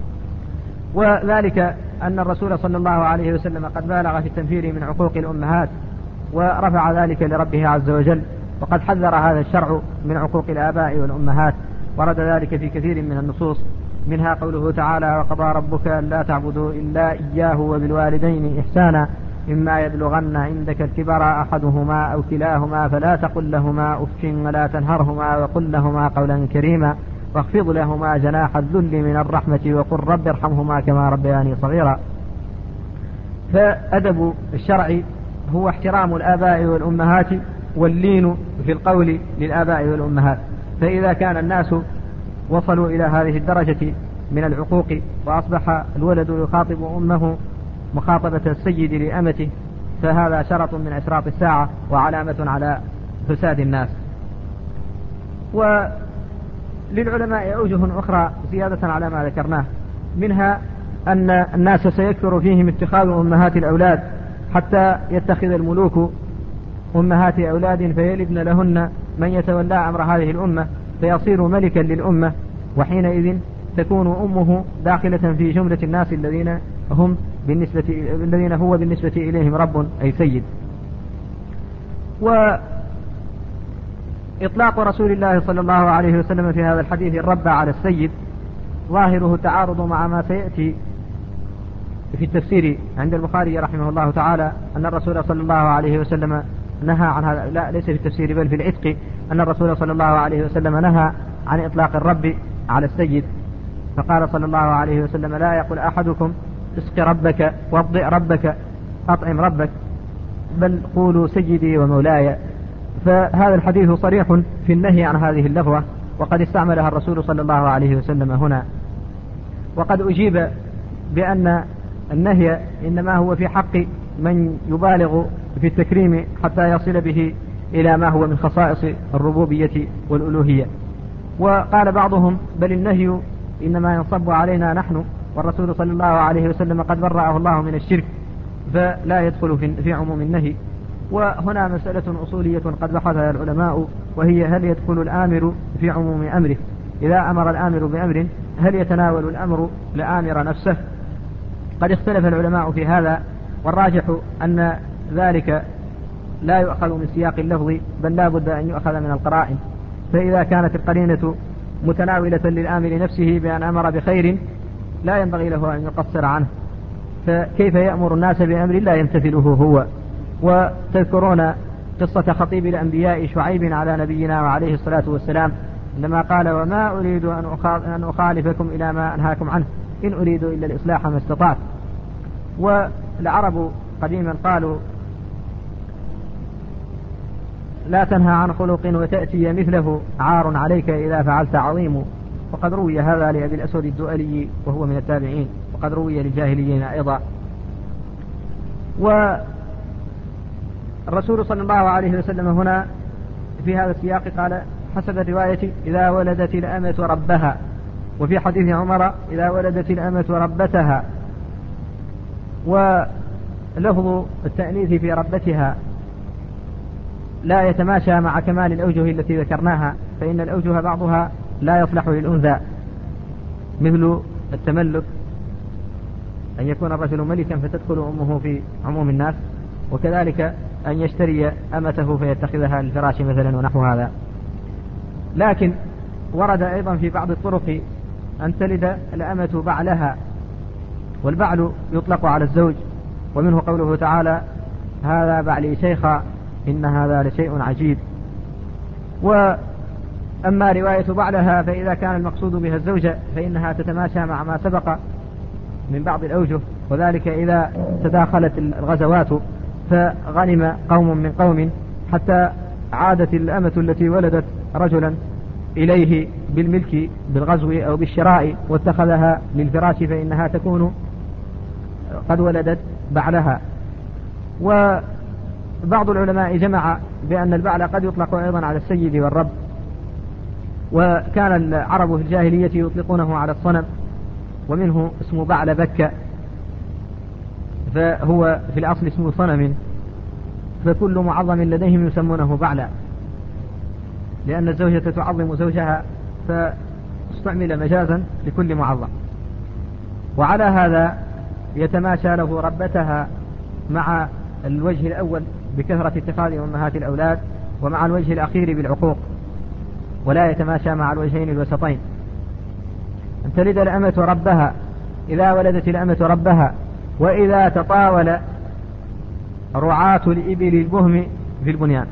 A: وذلك أن الرسول صلى الله عليه وسلم قد بالغ في التنفير من عقوق الأمهات ورفع ذلك لربه عز وجل، وقد حذر هذا الشرع من عقوق الآباء والأمهات، ورد ذلك في كثير من النصوص، منها قوله تعالى وقضى ربك ألا تعبدوا إلا إياه وبالوالدين إحسانا إما يبلغن عندك الكبر أحدهما أو كلاهما فلا تقل لهما أف ولا تنهرهما وقل لهما قولا كريما واخفض لهما جناح الذل من الرحمة وقل رب ارحمهما كما ربياني صغيرا. فأدب الشرع هو احترام الآباء والأمهات واللين في القول للآباء والأمهات. فإذا كان الناس وصلوا إلى هذه الدرجة من العقوق وأصبح الولد يخاطب أمه مخاطبة السيد لأمته، فهذا شرط من أشراط الساعة وعلامة على فساد الناس. وللعلماء أوجه أخرى زيادة على ما ذكرناه، منها أن الناس سيكثر فيهم اتخاذ أمهات الأولاد، حتى يتخذ الملوك أمهات أولاد فيلدن لهن من يتولى أمر هذه الأمة فيصير ملكا للأمة، وحينئذ تكون أمه داخلة في جملة الناس الذين هو بالنسبة إليهم رب أي سيد. وإطلاق رسول الله صلى الله عليه وسلم في هذا الحديث الرب على السيد ظاهره تعارض مع ما سيأتي في التفسير عند البخاري رحمه الله تعالى، أن الرسول صلى الله عليه وسلم نهى عن هذا، لا ليس في التفسير بل في العتق، أن الرسول صلى الله عليه وسلم نهى عن إطلاق الرب على السيد، فقال صلى الله عليه وسلم لا يقول أحدكم اسق ربك وابضئ ربك أطعم ربك، بل قولوا سيدي ومولاي. فهذا الحديث صريح في النهي عن هذه اللفظة، وقد استعملها الرسول صلى الله عليه وسلم هنا. وقد أجيب بأن النهي إنما هو في حق من يبالغ في التكريم حتى يصل به إلى ما هو من خصائص الربوبية والألوهية. وقال بعضهم بل النهي إنما ينصب علينا نحن، والرسول صلى الله عليه وسلم قد برأه الله من الشرك فلا يدخل في عموم النهي. وهنا مسألة أصولية قد بحثها العلماء، وهي هل يدخل الآمر في عموم أمره؟ إذا أمر الآمر بأمر هل يتناول الأمر لآمر نفسه؟ قد اختلف العلماء في هذا، والراجح أن ذلك لا يؤخذ من سياق اللفظ، بل لا بد أن يؤخذ من القرائن. فإذا كانت القرينة متناولة للآمر نفسه بأن أمر بخير لا ينبغي له أن يقصر عنه، فكيف يأمر الناس بأمر لا يمتثله هو؟ وتذكرون قصة خطيب الأنبياء شعيب على نبينا وعليه الصلاة والسلام، عندما قال وما أريد أن أخالفكم إلى ما أنهاكم عنه إن أريد إلا الإصلاح ما استطعت. والعرب قديما قالوا لا تنهى عن خلق وتأتي مثله عار عليك إذا فعلت عظيم. وقد روي هذا لأبي الأسود الدؤلي وهو من التابعين، وقد روي للجاهليين أيضا. الرسول صلى الله عليه وسلم هنا في هذا السياق قال حسب الرواية إذا ولدت الأمة ربها، وفي حديث عمر إذا ولدت الأمة ربتها. ولفظ التأنيث في ربتها لا يتماشى مع كمال الأوجه التي ذكرناها، فإن الأوجه بعضها لا يصلح للأنثى، مثل التملك أن يكون الرجل ملكا فتدخل أمه في عموم الناس، وكذلك أن يشتري أمته فيتخذها للفراش مثلا ونحو هذا. لكن ورد أيضا في بعض الطرق أن تلد الأمة بعلها، والبعل يطلق على الزوج، ومنه قوله تعالى هذا بعلي شيخا إن هذا لشيء عجيب. وأما رواية بعلها فإذا كان المقصود بها الزوجة فإنها تتماشى مع ما سبق من بعض الأوجه، وذلك إذا تداخلت الغزوات فغنم قوم من قوم حتى عادت الأمة التي ولدت رجلا إليه بالملك بالغزو أو بالشراء واتخذها للفراش فإنها تكون قد ولدت بعلها. وبعض العلماء جمع بأن البعل قد يطلق أيضا على السيد والرب، وكان العرب في الجاهلية يطلقونه على الصنم، ومنه اسم بعل بكة، فهو في الأصل اسم صنم، فكل معظم لديهم يسمونه بعلا، لأن الزوجة تعظم زوجها فاستعمل مجازا لكل معظم. وعلى هذا يتماشى له ربتها مع الوجه الأول بكثرة اتخاذ أمهات الأولاد، ومع الوجه الأخير بالعقوق، ولا يتماشى مع الوجهين الوسطين. أن تلد الأمة ربها إذا ولدت الأمة ربها، وإذا تطاول رعاة الإبل البهم في البنيان.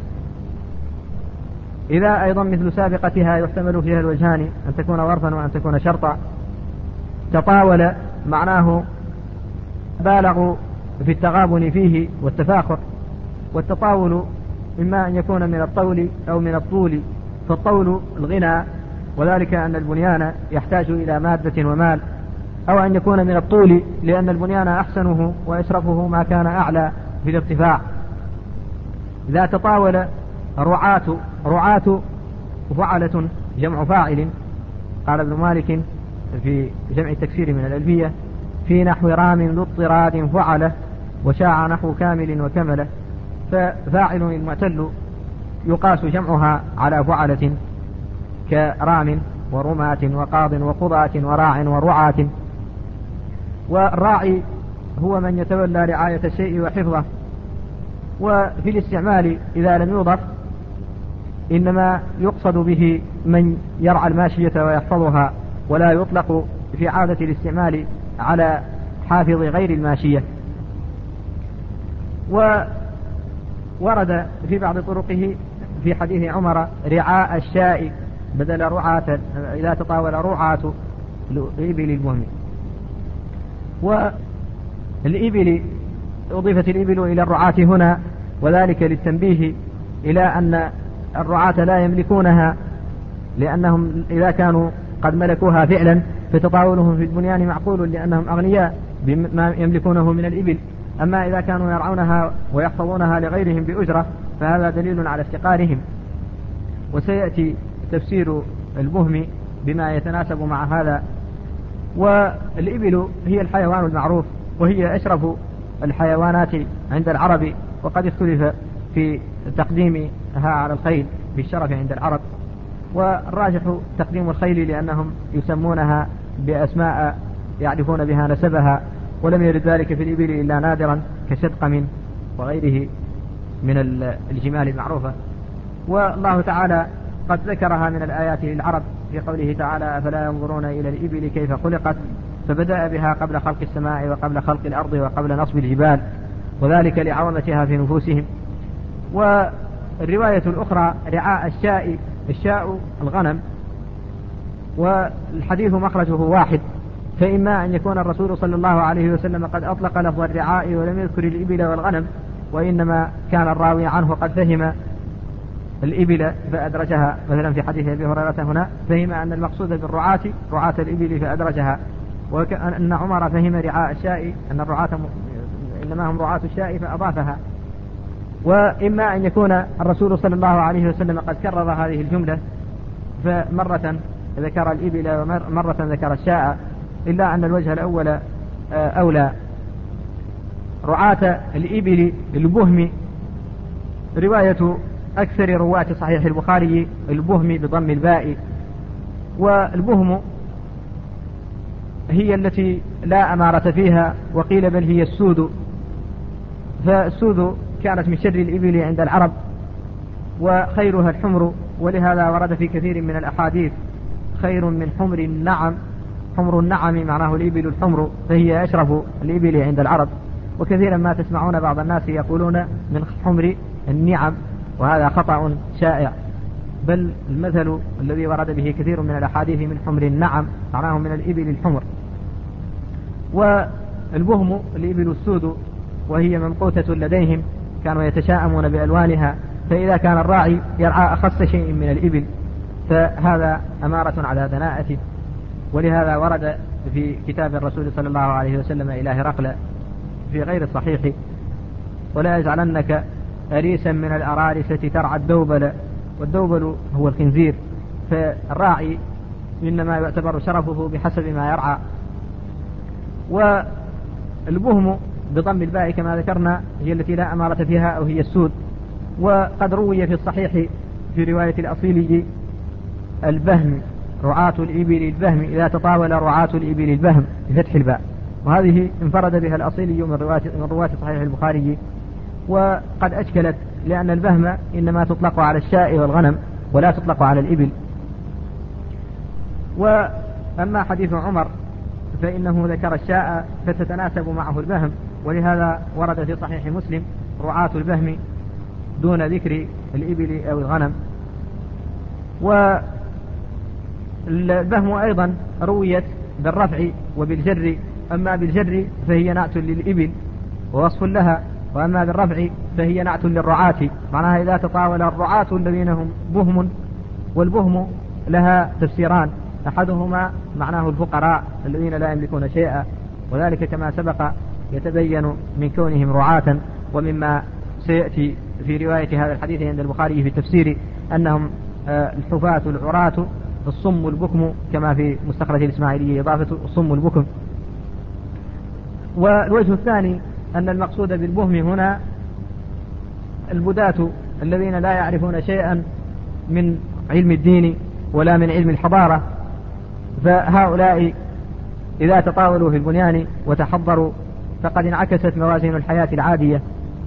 A: إذا أيضا مثل سابقتها يحتمل فيها الوجهان، أن تكون ظرفا وأن تكون شرطا. تطاول معناه بالغوا في التغابن فيه والتفاخر، والتطاول إما أن يكون من الطول أو من الطول، فالطول الغنى وذلك أن البنيان يحتاج إلى مادة ومال، أو أن يكون من الطول لأن البنيان أحسنه وأشرفه ما كان أعلى في الارتفاع. إذا تطاول رعاة فعلة جمع فاعل، قال ابن مالك في جمع التكسير من الألفية في نحو رام ذو اضطراد فعلة، وشاع نحو كامل وكملة. ففاعل المعتل يقاس جمعها على فعلة كرام ورماة وقاض وقضاة وراع ورعاة. والراعي هو من يتولى رعاية الشيء وحفظه. وفي الاستعمال إذا لم يوضف إنما يقصد به من يرعى الماشية ويحفظها، ولا يطلق في عادة الاستعمال على حافظ غير الماشية. وورد في بعض طرقه في حديث عمر رعاء الشاء بدل رعاة، إذا تطاول رعاة الإبل البهم. والإبل أضيفت الإبل إلى الرعاة هنا، وذلك للتنبيه إلى أن الرعاة لا يملكونها، لأنهم إذا كانوا قد ملكوها فعلا فتطاولهم في البنيان معقول لأنهم أغنياء بما يملكونه من الإبل. أما إذا كانوا يرعونها ويحفظونها لغيرهم بأجرة فهذا دليل على افتقارهم. وسيأتي تفسير البهم بما يتناسب مع هذا. والإبل هي الحيوان المعروف، وهي أشرف الحيوانات عند العرب، وقد اختلف في تقديمها على الخيل في الشرف عند العرب، والراجح تقديم الخيل لأنهم يسمونها بأسماء يعرفون بها نسبها، ولم يرد ذلك في الإبل إلا نادرا كشدقم وغيره من الجمال المعروفة. والله تعالى قد ذكرها من الآيات للعرب في قوله تعالى أفلا ينظرون إلى الإبل كيف خلقت، فبدأ بها قبل خلق السماء وقبل خلق الأرض وقبل نصب الجبال، وذلك لعظمتها في نفوسهم. والرواية الأخرى رعاء الشاء، الشاء الغنم، والحديث مخرجه واحد، فإما أن يكون الرسول صلى الله عليه وسلم قد أطلق لفظ الرعاء ولم يذكر الإبل والغنم، وإنما كان الراوي عنه قد فهم الإبل فأدرجها، مثلا في حديث أبي هريرة هنا فهم أن المقصود بالرعاة رعاة الإبل فأدرجها، وأن عمر فهم رعاء الشاء أن الرعاة إنما هم رعاة الشاء فأضافها. وإما أن يكون الرسول صلى الله عليه وسلم قد كرر هذه الجملة، فمرة ذكر الإبل ومرة ذكر الشاء، إلا أن الوجه الأول أولى. رعاة الإبل البهم رواية أكثر رواة صحيح البخاري البهم بضم الباء، والبهم هي التي لا أمارة فيها، وقيل بل هي السود، فالسود كانت من شر الإبل عند العرب وخيرها الحمر، ولهذا ورد في كثير من الأحاديث خير من حمر النعم. حمر النعم معناه الإبل الحمر، فهي أشرف الإبل عند العرب. وكثيرا ما تسمعون بعض الناس يقولون من حمر النعم، وهذا خطأ شائع، بل المثل الذي ورد به كثير من الأحاديث من حمر النعم معناه من الإبل الحمر. والبهم الإبل السود، وهي ممقوتة لديهم، كانوا يتشاءمون بألوانها، فإذا كان الراعي يرعى أخص شيء من الإبل فهذا أمارة على دناءته. ولهذا ورد في كتاب الرسول صلى الله عليه وسلم إلى هرقل في غير الصحيح: ولا يجعلنك أريسا من الأرارسة ترعى الدوبل. والدوبل هو الخنزير، فالراعي إنما يعتبر شرفه بحسب ما يرعى. والبهم بضم الباء كما ذكرنا هي التي لا أمارة فيها، أو هي السود. وقد روي في الصحيح في رواية الأصيلي البهم، رعاة الإبل البهم، إذا تطاول رعاة الإبل البهم بفتح الباء، وهذه انفرد بها الأصيلي من رواة صحيح البخاري، وقد أشكلت لأن البهم إنما تطلق على الشاء والغنم ولا تطلق على الإبل. وأما حديث عمر فإنه ذكر الشاء فتتناسب معه البهم، ولهذا ورد في صحيح مسلم رعاة البهم دون ذكر الإبل أو الغنم. والبهم أيضا رويت بالرفع وبالجر، أما بالجر فهي نعت للإبل ووصف لها، وأما بالرفع فهي نعت للرعاة، معناها إذا تطاول الرعاة الذين هم بهم. والبهم لها تفسيران: أحدهما معناه الفقراء الذين لا يملكون شيئا، وذلك كما سبق يتبين من كونهم رعاة، ومما سيأتي في رواية هذا الحديث عند البخاري في التفسير أنهم الحفاة العراة الصم البكم، كما في مستخرج الإسماعيلي إضافة الصم البكم. والوجه الثاني أن المقصود بالبهم هنا البداة الذين لا يعرفون شيئا من علم الدين ولا من علم الحضارة، فهؤلاء إذا تطاولوا في البنيان وتحضروا فقد انعكست موازين الحياة العادية.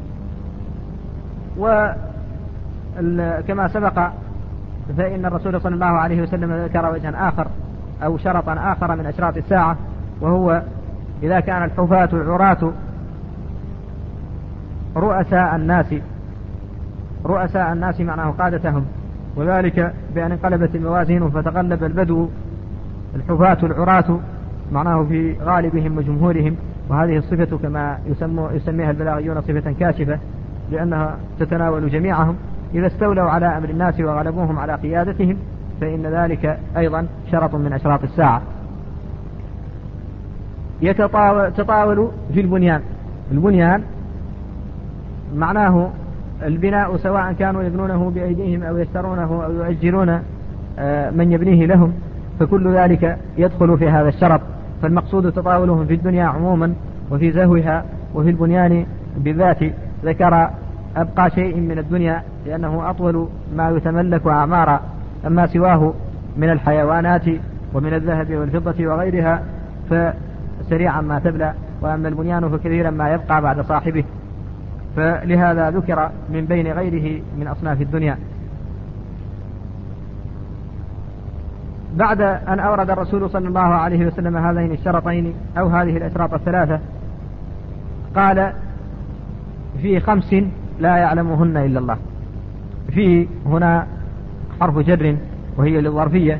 A: وكما سبق فإن الرسول صلى الله عليه وسلم ذكر وجها آخر أو شرطا آخر من أشراط الساعة، وهو إذا كان الحفاة العراة رؤساء الناس معناه قادتهم، وذلك بأن انقلبت الموازين فتغلب البدو الحفاة العراة معناه في غالبهم وجمهورهم. وهذه الصفة كما يسميها البلاغيون صفة كاشفة، لأنها تتناول جميعهم. إذا استولوا على أمر الناس وغلبوهم على قيادتهم فإن ذلك أيضا شرط من أشراط الساعة. تطاول في البنيان معناه البناء، سواء كانوا يبنونه بأيديهم أو يشترونه أو يؤجرون من يبنيه لهم، فكل ذلك يدخل في هذا الشرط. فالمقصود تطاولهم في الدنيا عموما وفي زهوها، وفي البنيان بالذات ذكر أبقى شيء من الدنيا لأنه أطول ما يتملك أعمارا، أما سواه من الحيوانات ومن الذهب والفضة وغيرها فسريعا ما تبلى، وأما البنيان فكثيرا ما يبقى بعد صاحبه، فلهذا ذكر من بين غيره من أصناف الدنيا. بعد أن أورد الرسول صلى الله عليه وسلم هذين الشرطين أو هذه الأشراط الثلاثة قال: في 5 لا يعلمهن إلا الله. في هنا حرف جر وهي للظرفية،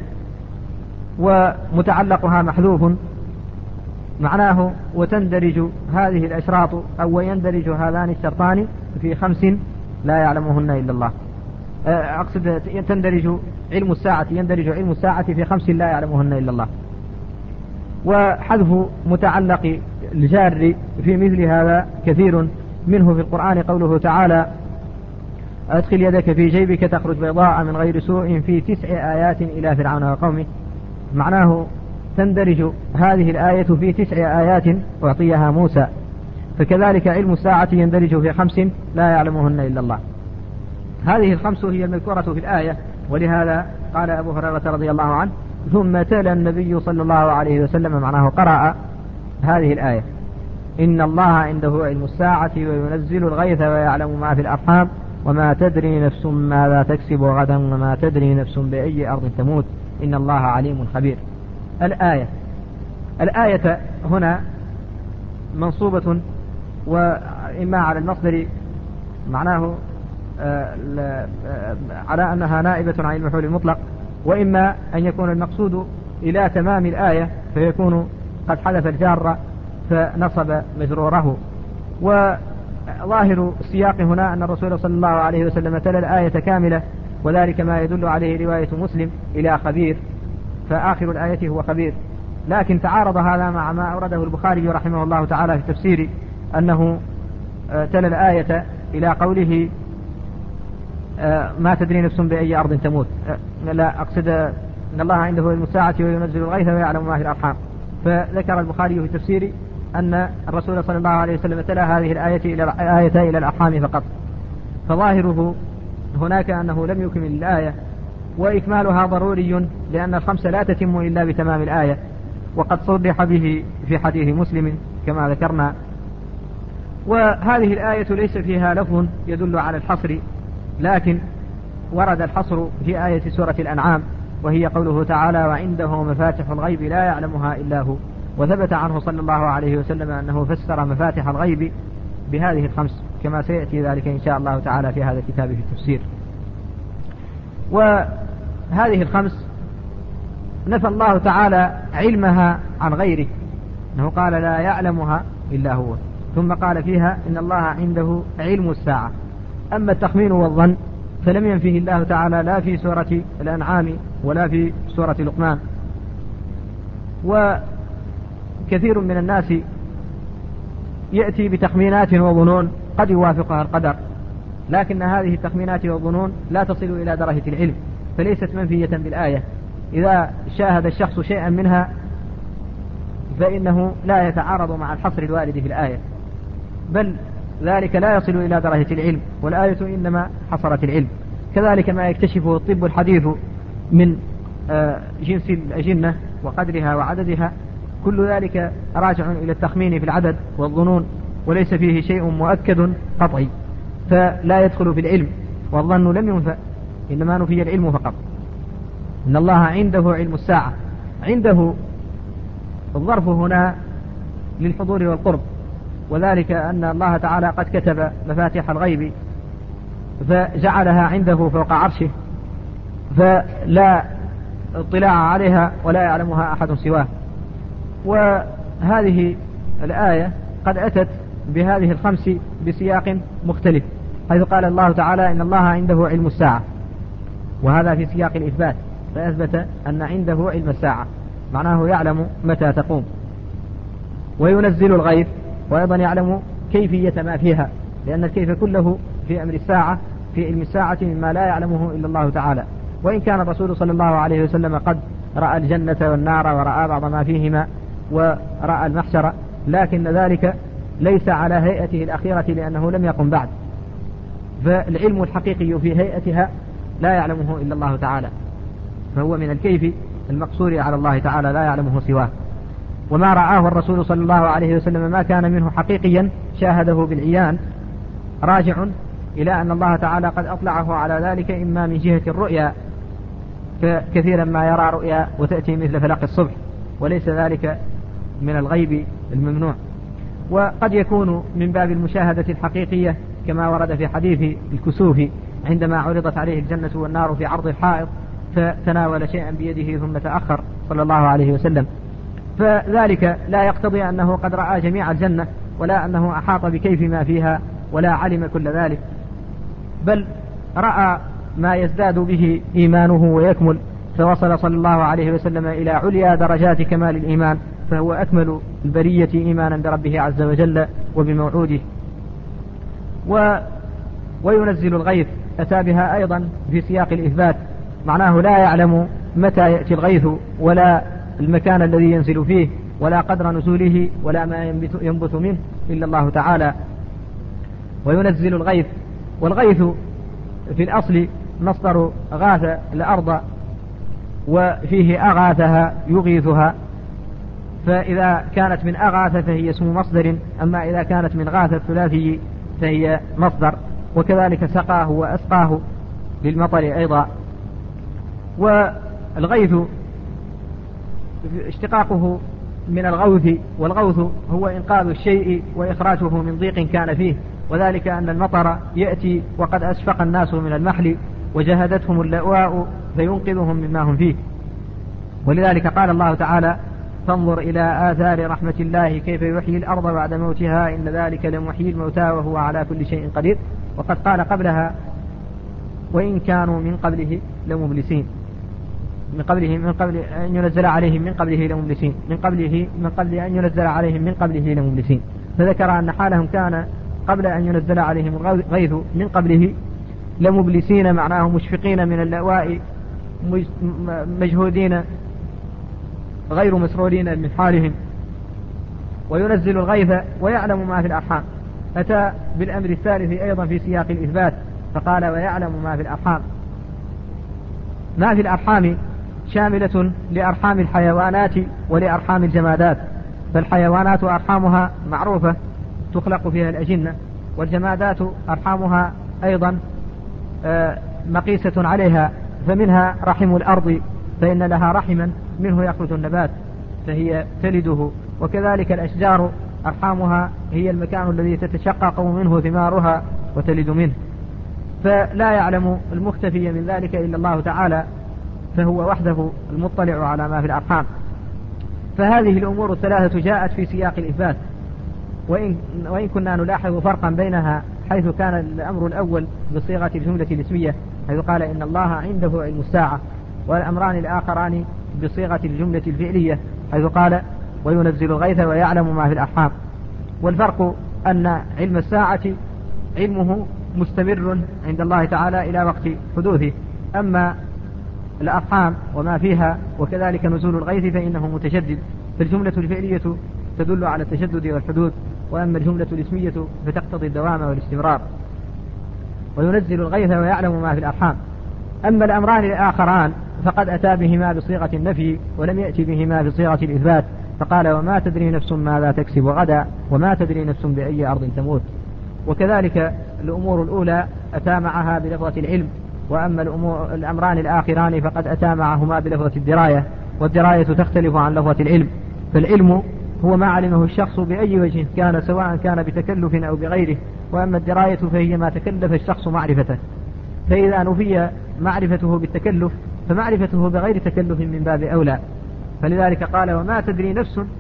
A: ومتعلقها محذوف، معناه وتندرج هذه الأشراط أو يندرج هذان الشرطان في 5 لا يعلمهن إلا الله. أقصد يندرج علم الساعة في 5 لا يعلمهن إلا الله. وحذف متعلق الجار في مثل هذا كثير منه في القرآن، قوله تعالى: أدخل يدك في جيبك تخرج بيضاء من غير سوء في 9 آيات إلى فرعون وقومه. معناه تندرج هذه الآية في 9 آيات أعطيها موسى، فكذلك علم الساعة يندرج في 5 لا يعلمهن إلا الله. هذه ال5 هي المذكورة في الآية، ولهذا قال أبو هريرة رضي الله عنه: ثم تلا النبي صلى الله عليه وسلم، معناه قرأ هذه الآية: إن الله عنده علم الساعة وينزل الغيث ويعلم ما في الأرحام وما تدري نفس ماذا تكسب غدا وما تدري نفس بأي أرض تموت إن الله عليم خبير. الآية هنا منصوبة وإما على المصدر معناه على أنها نائبة عن المفعول المطلق، وإما أن يكون المقصود إلى تمام الآية فيكون قد حذف الجار فنصب مجروره. وظاهر السياق هنا أن الرسول صلى الله عليه وسلم تلا الآية كاملة، وذلك ما يدل عليه رواية مسلم إلى خبير، فآخر الآية هو خبير. لكن تعارض هذا مع ما أورده البخاري رحمه الله تعالى في تفسيره، أنه تلا الآية إلى قوله ما تدري نفس بأي أرض تموت، لا أقصد إن الله عنده علم الساعة وينزل الغيث ويعلم ما في الأرحام. فذكر البخاري في تفسيره أن الرسول صلى الله عليه وسلم تلا هذه الآية إلى الأرحام فقط، فظاهره هناك أنه لم يكمل الآية، وإكمالها ضروري لأن ال5 لا تتم إلا بتمام الآية، وقد صرح به في حديث مسلم كما ذكرنا. وهذه الآية ليس فيها لفظ يدل على الحصر، لكن ورد الحصر في آية سورة الأنعام، وهي قوله تعالى: وعنده مفاتح الغيب لا يعلمها إلا هو. وثبت عنه صلى الله عليه وسلم أنه فسر مفاتح الغيب بهذه ال5 كما سيأتي ذلك إن شاء الله تعالى في هذا الكتاب في التفسير. وهذه ال5 نفى الله تعالى علمها عن غيره، أنه قال لا يعلمها إلا هو، ثم قال فيها إن الله عنده علم الساعة. أما التخمين والظن فلم ينفيه الله تعالى لا في سورة الأنعام ولا في سورة لقمان. وكثير من الناس يأتي بتخمينات وظنون قد يوافقها القدر، لكن هذه التخمينات والظنون لا تصل إلى درجة العلم، فليست منفية بالآية. إذا شاهد الشخص شيئا منها فإنه لا يتعارض مع الحصر الوارد في الآية، بل ذلك لا يصل إلى درجة العلم، والآية إنما حصرت العلم. كذلك ما يكتشفه الطب الحديث من جنس الأجنة وقدرها وعددها، كل ذلك راجع إلى التخمين في العدد والظنون، وليس فيه شيء مؤكد قطعي، فلا يدخل في العلم. والظن لم ينفى، إنما نفي العلم فقط. إن الله عنده علم الساعة، عنده الظرف هنا للحضور والقرب، وذلك أن الله تعالى قد كتب مفاتيح الغيب فجعلها عنده فوق عرشه، فلا اطلاع عليها ولا يعلمها أحد سواه. وهذه الآية قد أتت بهذه ال5 بسياق مختلف، حيث قال الله تعالى إن الله عنده علم الساعة، وهذا في سياق الإثبات، فأثبت أن عنده علم الساعة، معناه يعلم متى تقوم. وينزل الغيث، وأيضا يعلم كيفية ما فيها، لأن الكيف كله في أمر الساعة في علم الساعة مما لا يعلمه إلا الله تعالى. وإن كان الرسول صلى الله عليه وسلم قد رأى الجنة والنار ورأى بعض ما فيهما ورأى المحشر، لكن ذلك ليس على هيئته الأخيرة لأنه لم يقم بعد، فالعلم الحقيقي في هيئتها لا يعلمه إلا الله تعالى، فهو من الكيف المقصور على الله تعالى لا يعلمه سواه. وما رآه الرسول صلى الله عليه وسلم ما كان منه حقيقيا شاهده بالعيان راجع إلى أن الله تعالى قد أطلعه على ذلك، إما من جهة الرؤيا، فكثيرا ما يرى رؤيا وتأتي مثل فلق الصبح، وليس ذلك من الغيب الممنوع. وقد يكون من باب المشاهدة الحقيقية كما ورد في حديث الكسوف عندما عرضت عليه الجنة والنار في عرض الحائط فتناول شيئا بيده ثم تأخر صلى الله عليه وسلم، فذلك لا يقتضي أنه قد رأى جميع الجنة، ولا أنه أحاط بكيف ما فيها ولا علم كل ذلك، بل رأى ما يزداد به إيمانه ويكمل، فوصل صلى الله عليه وسلم إلى عليا درجات كمال الإيمان، فهو أكمل البرية إيمانا بربه عز وجل وبموعوده. وينزل الغيث، أتى بها أيضا في سياق الإثبات، معناه لا يعلم متى يأتي الغيث ولا المكان الذي ينزل فيه ولا قدر نزوله ولا ما ينبت منه إلا الله تعالى. وينزل الغيث، والغيث في الأصل مصدر غاث الأرض، وفيه أغاثها يغيثها، فإذا كانت من أغاث فهي اسم مصدر، أما إذا كانت من غاث الثلاثي فهي مصدر. وكذلك سقاه وأسقاه للمطر أيضا. والغيث اشتقاقه من الغوث، والغوث هو إنقاذ الشيء وإخراجه من ضيق كان فيه، وذلك أن المطر يأتي وقد أشفق الناس من المحل وجهدتهم اللأواء فينقذهم مما هم فيه. ولذلك قال الله تعالى: فانظر إلى آثار رحمة الله كيف يحيي الأرض بعد موتها إن ذلك لمحيي الموتى وهو على كل شيء قدير. وقد قال قبلها: وإن كانوا من قبله لمبلسين، من قبل أن ينزل عليهم من قبله لمبلسين، من قبل أن ينزل عليهم من قبله لمبلسين. فذكر أن حالهم كان قبل أن ينزل عليهم الغيث من قبله لمبلسين، معناه مشفقين من اللأواء، مجهودين غير مسرورين من حالهم. وينزل الغيث ويعلم ما في الأرحام، أتى بالأمر الثالث أيضا في سياق الإثبات فقال: ويعلم ما في الأرحام. ما في الأرحام شاملة لأرحام الحيوانات ولأرحام الجمادات، فالحيوانات أرحامها معروفة تخلق فيها الأجنة، والجمادات أرحامها أيضا مقيسة عليها، فمنها رحم الأرض فإن لها رحما منه يخرج النبات فهي تلده، وكذلك الأشجار أرحامها هي المكان الذي تتشقق منه ثمارها وتلد منه، فلا يعلم المختفي من ذلك إلا الله تعالى، فهو وحده المطلع على ما في الأرحام. فهذه الأمور الثلاثة جاءت في سياق الإثبات، وإن كنا نلاحظ فرقا بينها، حيث كان الأمر الأول بصيغة الجملة الاسمية حيث قال: إن الله عنده علم الساعة، والأمران الآخران بصيغة الجملة الفعلية حيث قال: وينزل الغيث ويعلم ما في الأرحام. والفرق أن علم الساعة علمه مستمر عند الله تعالى إلى وقت حدوثه، أما الأرحام وما فيها وكذلك نزول الغيث فإنه متجدد. فالجملة الفعلية تدل على التجدد والحدوث، وأما الجملة الاسمية فتقتضي الدوام والاستمرار. وينزل الغيث ويعلم ما في الأرحام. أما الأمران الآخران فقد أتى بهما بصيغة النفي ولم يأتي بهما بصيغة الإثبات، فقال: وما تدري نفس ماذا تكسب غدا وما تدري نفس بأي أرض تموت. وكذلك الأمور الأولى أتى معها بلفظة العلم، وأما الأمران الآخران فقد أتى معهما بلفظة الدراية، والدراية تختلف عن لفظة العلم. فالعلم هو ما علمه الشخص بأي وجه كان، سواء كان بتكلف أو بغيره، وأما الدراية فهي ما تكلف الشخص معرفته، فإذا نفي معرفته بالتكلف فمعرفته بغير تكلف من باب أولى. فلذلك قال: وما تدري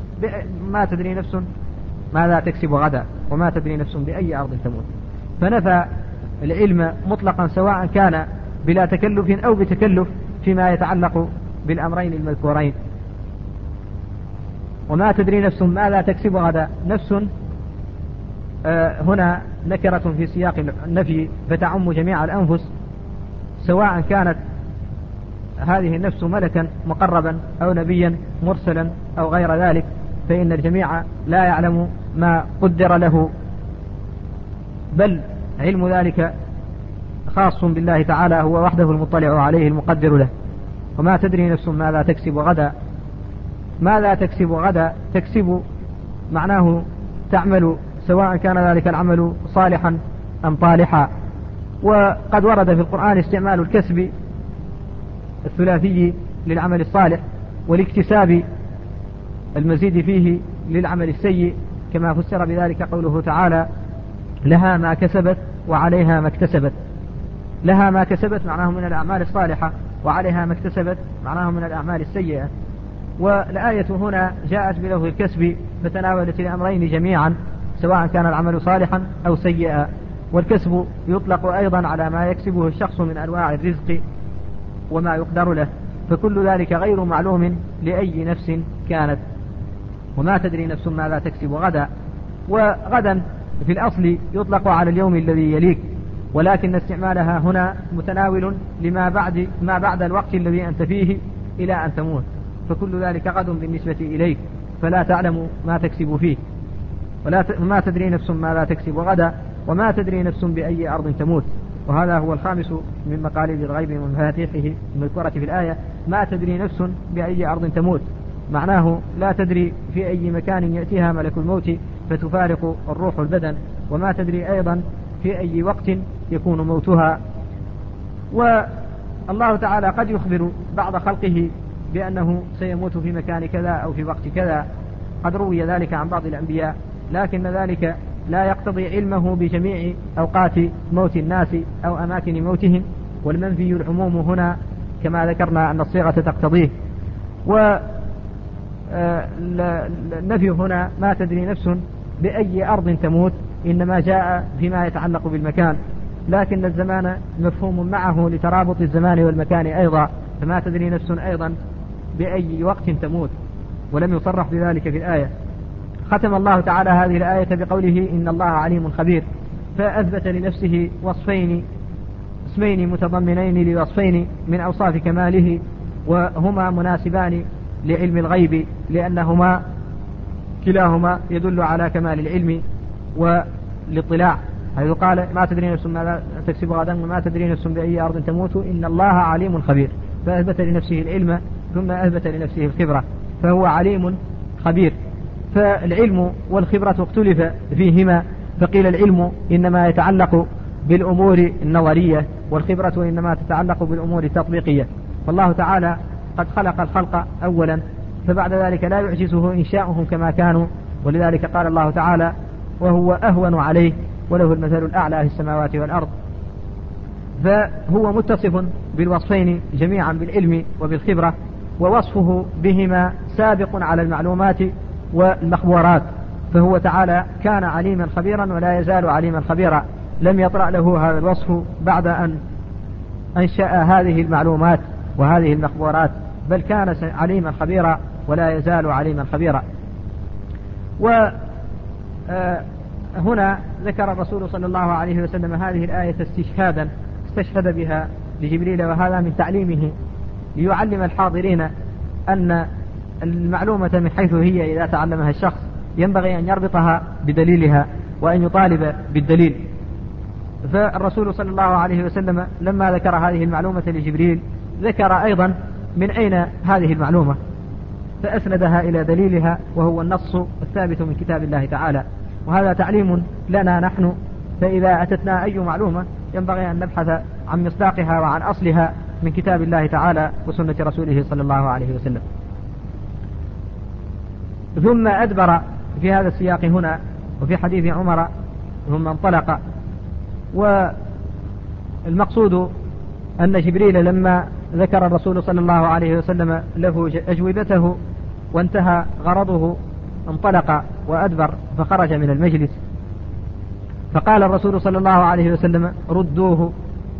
A: نفس ماذا تكسب غدا وما تدري نفس بأي أرض تموت. فنفى العلم مطلقا سواء كان بلا تكلف أو بتكلف فيما يتعلق بالأمرين المذكورين. وما تدري نفس ماذا تكسب غدا، نفس هنا نكرة في سياق النفي فتعم جميع الأنفس، سواء كانت هذه النفس ملكا مقربا أو نبيا مرسلا أو غير ذلك، فإن الجميع لا يعلم ما قدر له، بل علم ذلك خاص بالله تعالى، هو وحده المطلع عليه المقدر له. وما تدري نفس ماذا تكسب غدا. ماذا تكسب غدا؟ تكسب معناه تعمل، سواء كان ذلك العمل صالحا أم طالحا. وقد ورد في القرآن استعمال الكسب الثلاثي للعمل الصالح، والاكتساب المزيد فيه للعمل السيء، كما فسر بذلك قوله تعالى: لها ما كسبت وعليها ما اكتسبت. لها ما كسبت معناه من الأعمال الصالحة، وعليها ما اكتسبت معناه من الأعمال السيئة. والآية هنا جاءت بلفظ الكسب فتناولت الأمرين جميعا، سواء كان العمل صالحا أو سيئا. والكسب يطلق أيضا على ما يكسبه الشخص من أنواع الرزق وما يقدر له، فكل ذلك غير معلوم لأي نفس كانت. وما تدري نفس ماذا تكسب غدا. وغدا في الأصل يطلق على اليوم الذي يليك، ولكن استعمالها هنا متناول ما بعد الوقت الذي أنت فيه إلى أن تموت، فكل ذلك غد بالنسبة إليك، فلا تعلم ما تكسب فيه، وما تدري نفس ما لا تكسب غدا، وما تدري نفس بأي أرض تموت. وهذا هو الخامس من مقاليد الغيب من مفاتيحه المذكورة في الآية، ما تدري نفس بأي أرض تموت، معناه لا تدري في أي مكان يأتيها ملك الموت فتفارق الروح البدن، وما تدري أيضا في أي وقت يكون موتها. والله تعالى قد يخبر بعض خلقه بأنه سيموت في مكان كذا أو في وقت كذا، قد روي ذلك عن بعض الأنبياء، لكن ذلك لا يقتضي علمه بجميع أوقات موت الناس أو أماكن موتهم، والمنفي العموم هنا كما ذكرنا أن الصيغة تقتضيه. والنفي هنا ما تدري نفس بأي أرض تموت إنما جاء فيما يتعلق بالمكان، لكن الزمان مفهوم معه لترابط الزمان والمكان أيضا، فما تدري نفس أيضا بأي وقت تموت، ولم يصرح بذلك في الآية. ختم الله تعالى هذه الآية بقوله إن الله عليم خبير، فأثبت لنفسه وصفين اسمين متضمنين لوصفين من أوصاف كماله، وهما مناسبان لعلم الغيب، لأنهما كلاهما يدل على كمال العلم والاطلاع، حيث قال ما تدري نفس ما تكسب غدا وما تدري نفس بأي أرض تموت إن الله عليم خبير، فأثبت لنفسه العلم ثم أثبت لنفسه الخبرة، فهو عليم خبير. فالعلم والخبرة اختلف فيهما، فقيل العلم إنما يتعلق بالأمور النظرية، والخبرة إنما تتعلق بالأمور التطبيقية. فالله تعالى قد خلق الخلق أولا، فبعد ذلك لا يعجزه إنشاؤهم كما كانوا، ولذلك قال الله تعالى وهو أهون عليه وله المثل الأعلى في السماوات والأرض. فهو متصف بالوصفين جميعا بالعلم وبالخبرة، ووصفه بهما سابق على المعلومات والمخبورات، فهو تعالى كان عليما خبيرا ولا يزال عليما خبيرا، لم يطرأ له هذا الوصف بعد أن أنشأ هذه المعلومات وهذه المخبورات، بل كان عليما خبيرا ولا يزال عليما خبيرا. وهنا ذكر الرسول صلى الله عليه وسلم هذه الآية استشهادا، استشهد بها لجبريل، وهذا من تعليمه ليعلم الحاضرين أن المعلومة من حيث هي إذا تعلمها الشخص ينبغي أن يربطها بدليلها وأن يطالب بالدليل. فالرسول صلى الله عليه وسلم لما ذكر هذه المعلومة لجبريل ذكر أيضا من أين هذه المعلومة، فأسندها إلى دليلها وهو النص الثابت من كتاب الله تعالى، وهذا تعليم لنا نحن، فإذا أتتنا أي معلومة ينبغي أن نبحث عن مصداقها وعن أصلها من كتاب الله تعالى وسنة رسوله صلى الله عليه وسلم. ثم أدبر في هذا السياق هنا وفي حديث عمر ثم انطلق. والمقصود أن جبريل لما ذكر الرسول صلى الله عليه وسلم له أجوبته وانتهى غرضه انطلق وأدبر فخرج من المجلس، فقال الرسول صلى الله عليه وسلم ردوه،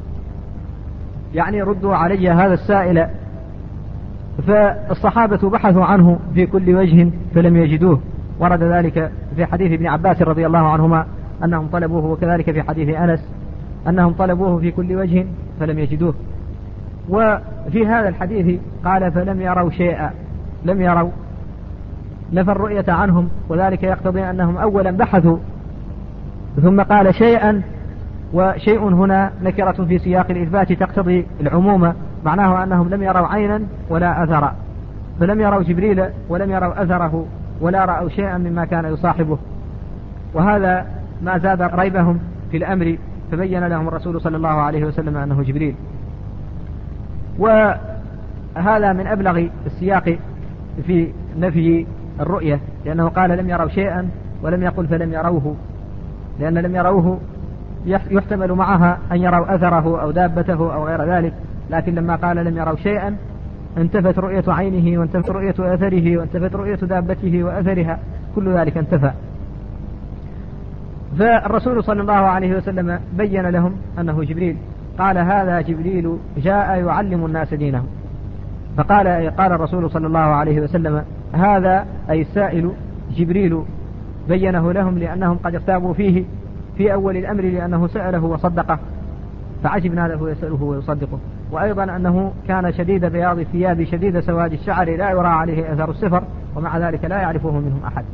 A: يعني ردوا علي هذا السائل. فالصحابة بحثوا عنه في كل وجه فلم يجدوه، ورد ذلك في حديث ابن عباس رضي الله عنهما أنهم طلبوه، وكذلك في حديث أنس أنهم طلبوه في كل وجه فلم يجدوه. وفي هذا الحديث قال فلم يروا شيئا، لم يروا، نفى الرؤية عنهم، وذلك يقتضي أنهم أولا بحثوا ثم قال شيئا، وشيء هنا نكرة في سياق الإثبات تقتضي العموم، معناه أنهم لم يروا عينا ولا أثرا، فلم يروا جبريل ولم يروا أثره ولا رأوا شيئا مما كان يصاحبه، وهذا ما زاد ريبهم في الأمر، فبين لهم الرسول صلى الله عليه وسلم أنه جبريل. وهذا من أبلغ السياق في نفي الرؤية، لأنه قال لم يروا شيئا ولم يقل فلم يروه، لأن لم يروه يحتمل معها أن يروا أثره أو دابته أو غير ذلك، لكن لما قال لم يروا شيئا انتفت رؤية عينه وانتفت رؤية أثره وانتفت رؤية دابته وأثرها، كل ذلك انتفى. فالرسول صلى الله عليه وسلم بين لهم أنه جبريل، قال هذا جبريل جاء يعلم الناس دينهم، قال الرسول صلى الله عليه وسلم هذا أي السائل جبريل، بينه لهم لأنهم قد ارتابوا فيه في أول الأمر، لأنه سأله وصدقه، فعجبنا له يسأله ويصدقه. وأيضا أنه كان شديد بياض الثياب شديد سواد الشعر لا يرى عليه أثر السفر، ومع ذلك لا يعرفه منهم أحد.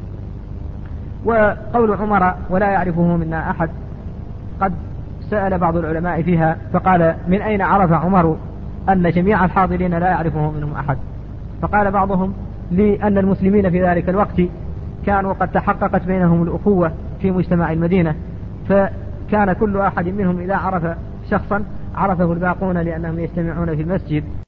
A: وقول عمر ولا يعرفه منا أحد قد سأل بعض العلماء فيها فقال من أين عرف عمر أن جميع الحاضرين لا يعرفه منهم أحد؟ فقال بعضهم لأن المسلمين في ذلك الوقت كانوا قد تحققت بينهم الأخوة في مجتمع المدينة، فكان كل أحد منهم إذا عرف شخصا عرفه الباقون لأنهم يجتمعون في المسجد